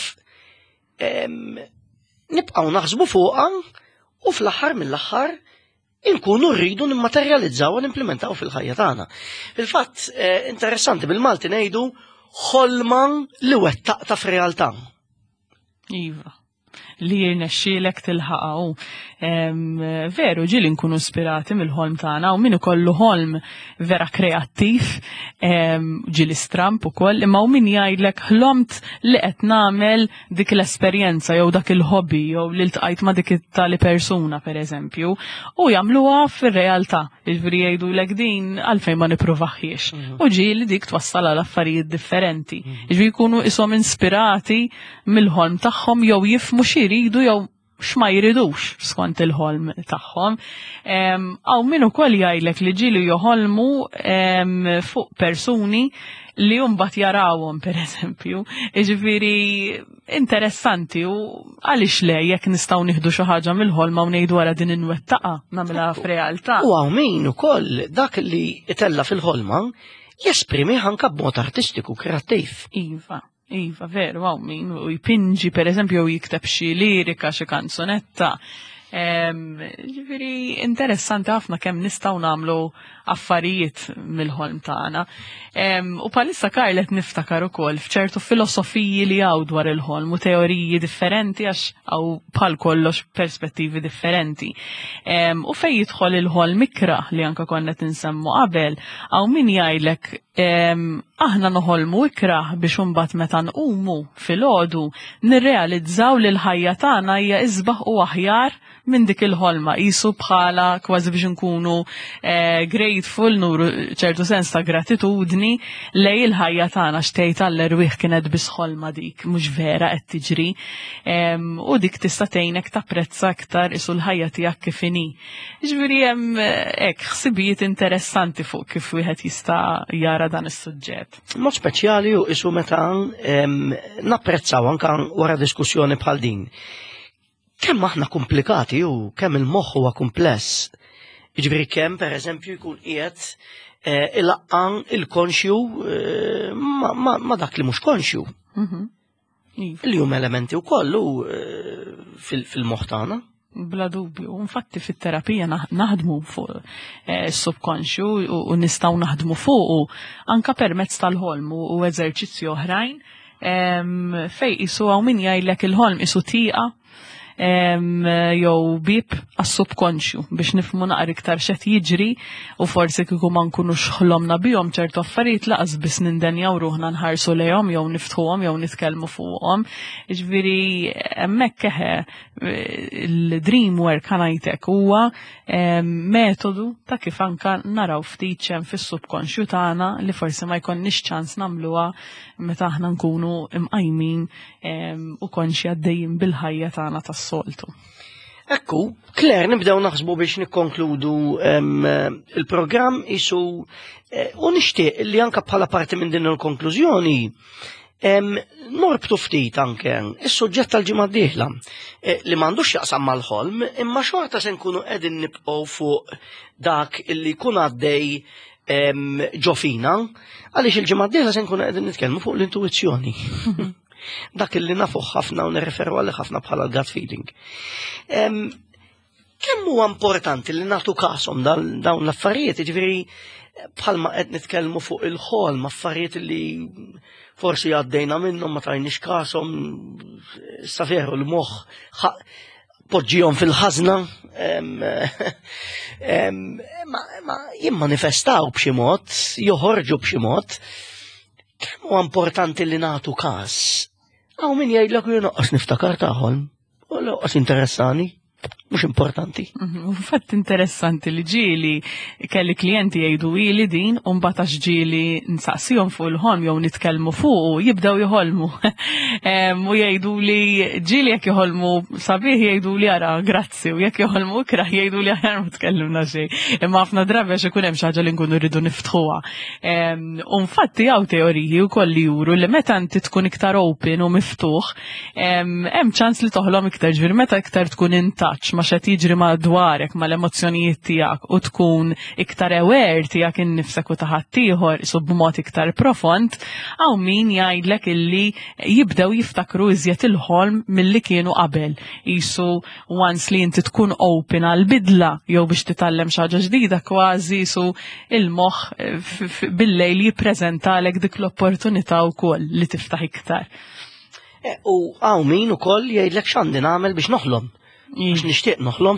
nibqgħu naħsbu fuqha u fl-aħħar mill-aħħar inkunu rridu nimmaterjalizzaw u nimplementaw fil-ħajja tagħna. Fil-fatt interessanti bil-Malti ngħidu ħolma li wettaq ta' f'realtà. Iva, li jirnexxielek tilħaqgħu. Veru ġieli nkunu ispirati mill-ħolm tagħna u min ikollu ħolm vera kreattiv, ġieli stramp ukoll, imma min jgħidlek ħlomt li qed nagħmel dik l-esperjenza jew dak il-hobby jew li ltqajt ma' dik it-tali persuna pereżempju u jagħmluha fir-realtà. Jiġifieri jgħidulek din għalfejn ma nippruvaħiex. U ġieli dik twassal għal affarijiet differenti. Jiġifieri jkunu ishom inspirati mill-ħolm tagħhom jew jifhmu xi jridu jew x'ma jridux skont il-ħolm tagħhom. Aw min ukoll jgħidlek li ġieli joħolmu fuq persuni li mbagħad jarawhom pereżempju. Jiġifieri interessanti u għaliex le jekk nistgħu nieħdu xi ħaġa mill-ħolma u ngħidu wara din inwettaqa nagħmilha f'realtà. U hawn min ukoll dak li itella fil-ħolma jesprimi anke b'mod artistiku kreattiv. Iva, veru, għaw min, u jpinġi, per eżempju, u jikteb xi lirika, xi kanzunetta. Ġifieri interessanti ħafna kemm nistgħu nagħmlu affarijiet mill-ħolm tagħna. U bħalissa Karl qed niftakar ukoll f'ċertu filosofiji li hawn dwar il-ħolm u teoriji differenti għax hawn bħal kollox perspettivi differenti. U fejn jidħol il-ħolm ikraħ li anke konna qed insemmu qabel, hawn min jgħidlek aħna noħolmu ikraħ biex imbagħad meta nqumu filgħodu nirrealizzaw li l-ħajja tagħna hija isbaħ u aħjar minn dik il-ħolma qisu bħala kważi biex nkunu grateful, nuru ċertu sens ta' gratitudni lej il-ħajja tagħna xtejt għall-erwieħ kienet biss ħolma dik mhux vera qed tiġri, u dik tista' tgħinek tapprezza aktar isu l-ħajja tiegħek kif inhi. Jiġifieri hemm hekk ħsibijiet interessanti fuq kif wieħed jista' jara dan is-suġġett. Mod speċjali u isu meta napprezzaw anke wara diskussjoni bħal din. Kemm aħna komplikati u kemm il-moħħ huwa kumpless. Jiġifieri kemm pereżempju jkun qiegħed ilaqqan il-konxju ma dak li mhux konxju. Li huma elementi wkoll fil-moħħ tagħna. Bla dubju, infatti fit-terapija naħdmu fuq is-subkonxju u nistgħu naħdmu fuqu anke permezz tal-ħolm u eżerċizzji oħrajn fejn isu hawn min jgħidlek il-ħolm isu tieqa jew bib għas-subkonxju biex nifhmu naqra iktar x'qed jiġri u forsi kieku ma nkunux ħlomna bihom ċertu affarijiet laqas biss nindenjaw ruħna nħarsu lejhom jew niftħuhom jew nitkellmu fuqhom. Jiġifieri hemmhekk il-dream work ħanajtek huwa metodu ta' kif anke naraw ftit xemm fis-subkonxju tagħna li forsi ma jkollniex ċans nagħmluha meta aħna nkunu imqajmin u konxi għaddejjin bil-ħajja tagħna tas-soltu. Ekku, Claire, nibdew naħsbu biex nikkonkludu il-programm isu u nixtieq li anke bħala parti minn din il-konklużjoni norbtu ftit anke is-suġġett tal-ġimgħa d-dieħla li m'għandux jaqsam mal-ħolm imma xorta se nkunu qegħdin nibqgħu fuq dak illi jkun għaddej ġofina għaliex il-ġimgħa d-dieħla se nkunu qegħdin nitkellmu fuq l-intuizzjoni. Dak illi nafuh ħafna u nirreferu għalih ħafna bħala gut feeling. Kemm huwa importanti li nagħtu kasom dawn l-affarijiet, jiġifieri bħalma qed nitkellmu fuq il-ħolm affarijiet li forsi għaddejna minnhom ma tajniex kasom sa veru l-moħħ poġġihom fil-ħażna ma jimmanifestaw b'xi mod, joħorġu b'xi mod. Kemm huwa importanti li nagħtu każ? Hawn min jgħidlek li noqqas niftakar ta' ħolm, u noqqas interessani. Mhux importanti. Fatt interessanti li ġieli kelli klijenti jgħidu ili din u mbagħad għax ġieli nsaqsihom fuq il-ħolm jew nitkellmu fuq u jibdew joħolmu. U jgħidu li ġieli jekk joħolmu sabiħ jgħidu li ara grazzi u jekk joħolmu ikraħ jgħidu li aħna ma tkellimna xejn. Imma ħafna drabi għax ikun hemm xi ħaġa li nkunu rridu niftħuha. U infatti hawn teoriji wkoll li juru li meta inti tkun iktar open u miftuħ, hemm ċans li toħlom iktar ġifier meta iktar tkun intaċ ma xed jiġri madwarek mal-emozzjonijiet tiegħek u tkun iktar aware tiegħek innifsek u ta' ħaddieħor isu b'mod iktar profond, hawn min jgħidlek illi jibdew jiftakru iżjed il-ħolm milli kienu qabel. Isu once li inti tkun open għal bidla jew biex titgħallem xi ħaġa ġdida kważi isu il-moħħ bil-lejl jippreżentalek dik l-opportunità wkoll li tiftaħ iktar. U hawn min ukoll jgħidlek x'għandi nagħmel biex noħlom. Biex nixtieq noħlom.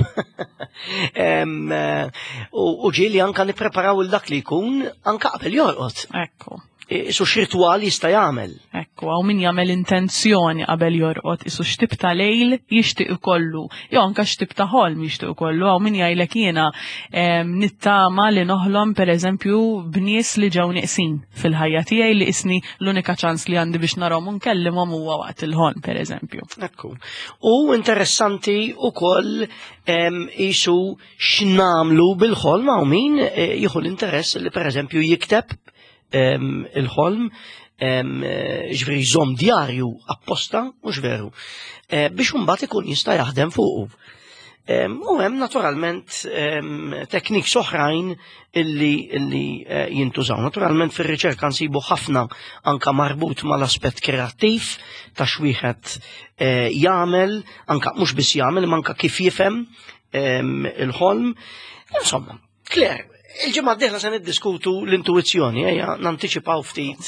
U ġieli anke nippreparaw il dak li jkun anke qabel jorqod. Ekku. Isu x'ritwal jista' jagħmel. Ekku, hawn min jagħmel intenzjoni qabel jorqod, isu x'tib ta' lejl jixtieq ikollu, jew anke x'tib ta' ħolm jixtieq ikollu, hawn min jgħidlek jiena nittama li noħlom pereżempju b'nies li ġew nieqsin fil-ħajja tiegħi li isni l-unika ċans li għandi biex narahom u nkellimhom huwa waqt il-ħolm pereżempju. Ekku. U interessanti wkoll isu x'namlu bil-ħolm hawn min jieħu l-interess li pereżempju jikteb il-ħolm ġveri jżomm djarju apposta, mhux veru, biex imbagħad ikun jista' jaħdem fuqu. U hemm naturalment tekniks oħrajn illi jintużaw. Naturalment fir-riċerka nsibu ħafna anke marbut mal-aspett kreattiv ta' x'wieħed jagħmel, anke mhux biss jagħmel, ma anke kif jifhem il-ħolm. Insomma, Claire, il-ġimgħa d-dieħla se niddiskutu l-intuizzjoni, nantiċipaw ftit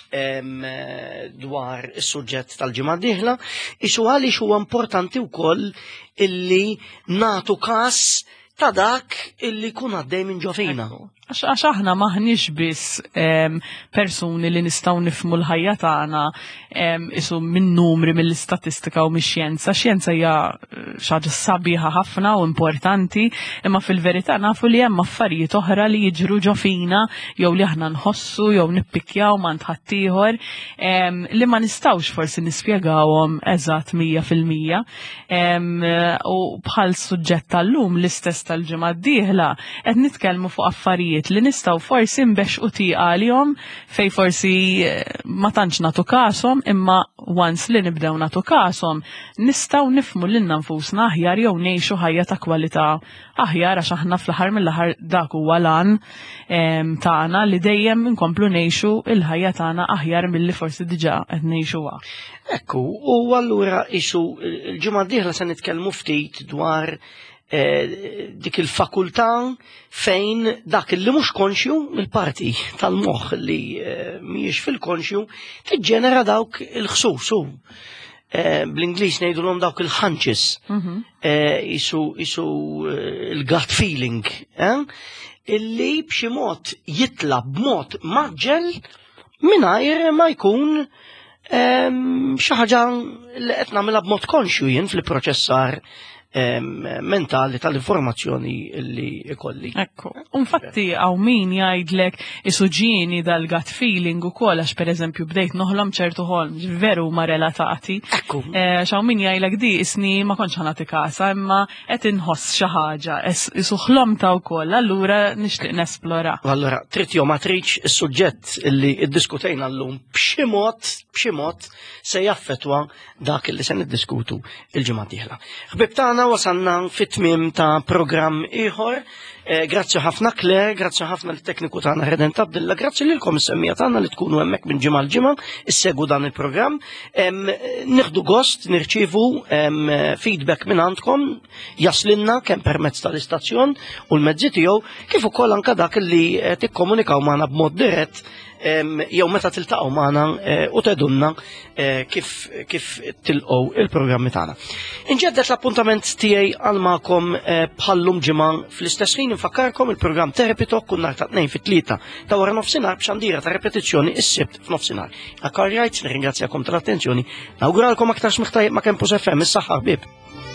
dwar is-suġġett tal-ġimgħa d-dieħla, isu għaliex huwa importanti wkoll illi nagħtu każ ta' dak illi jkun għaddej minn ġofina. Għax aħna maħniex biss persuni li nistgħu nifmu l-ħajja tagħna isu minn numri mill-istatistika u mix-xjenza. Xjenza hija xi ħaġa sabiħa ħafna u importanti, imma fil-verità nafu li hemm affarijiet oħra li jiġru ġo fina jew li aħna nħossu jew nippikjaw ma' ħadd ieħor li ma nistgħux forsi nispjegawhom eżatt 100%. U bħal suġġett tal-lum l-istess tal-ġimgħa d-dieħla qed nitkellmu fuq affarijiet li nistgħu forsi nbexqu tieqa għalihom fej forsi ma tantx nagħtu kasom, imma once li nibdew nagħtu kasom nistgħu nifhmu lilna nfusna aħjar jew ngħixu ħajja ta' kwalità aħjar għax aħna fl-aħħar mill-aħħar dak huwa lan tagħna li dejjem inkomplu ngħixu il-ħajja tagħna aħjar milli forsi diġà qed ngħixuha. Ekku, u allura isu il-ġimgħa d-dieħla se nitkellmu ftit dwar dik il-fakultà fejn dak li mhux konxju il-parti tal-moħħ li mhijiex fil-konxju tiġġenera dawk il-ħsus. Bl-Ingliż ngħidulhom dawk il-hunches, isu il-gut feeling, illi b'xi mod jitla b'mod maġġel mingħajr ma jkun xi ħaġa li qed nagħmilha b'mod konxju jien fil-proċessar mentali tal-informazzjoni li ikolli. Ekku. Infatti għaw min jgħidlek isuġini dal-gut feeling ukoll għax pereżempju bdejt noħlom ċertu ħolm veru ma relatati. Ekku. Xaw min jgħidlek di isni ma kontx ħanati kasa imma qed inħoss xi ħaġa isu ħlomta wkoll allura nixtieq nesplora. Allura trid jew ma tridx is-suġġett li ddiskutejna llum b'xi mod se jaffettwa dak li se niddiskutu il-ġimgħa d-dieħla. Ħbib tagħna wasanna fit-tmiem ta' programm ieħor. Grazzi ħafna Claire, grazzi ħafna l-tekniku tagħna Reden Abdilla, grazzi lilkom is-semmija tagħna li tkunu hemmhekk minn ġimgħa l-ġimgħa issegwu dan il-programm. Nieħdu gost nirċievu feedback minn għandkom jaslinna kemm permezz tal-istazzjon u l-mezzi tiegħu kif ukoll anke dak li tikkomunikaw magħna b'mod dirett jew meta tiltaqgħu magħna u tedunna kif tilqgħu il-programmi tagħna. Inġeddet l-appuntament tiegħi għal magħkom bħallum ġimgħa fl-istess ħin infakkarkom il-programm Therapy Talk kun nhar ta' 2 fit-3 ta' wara nofsinhar b'xandira ta' repetizzjoni is-sibt f'nofsinhar. Akkarjajt nirringrazzjakom tal-attenzjoni. Nawguralkom aktar smiħ tajjeb ma' Campus FM is-saħħa ħbieb.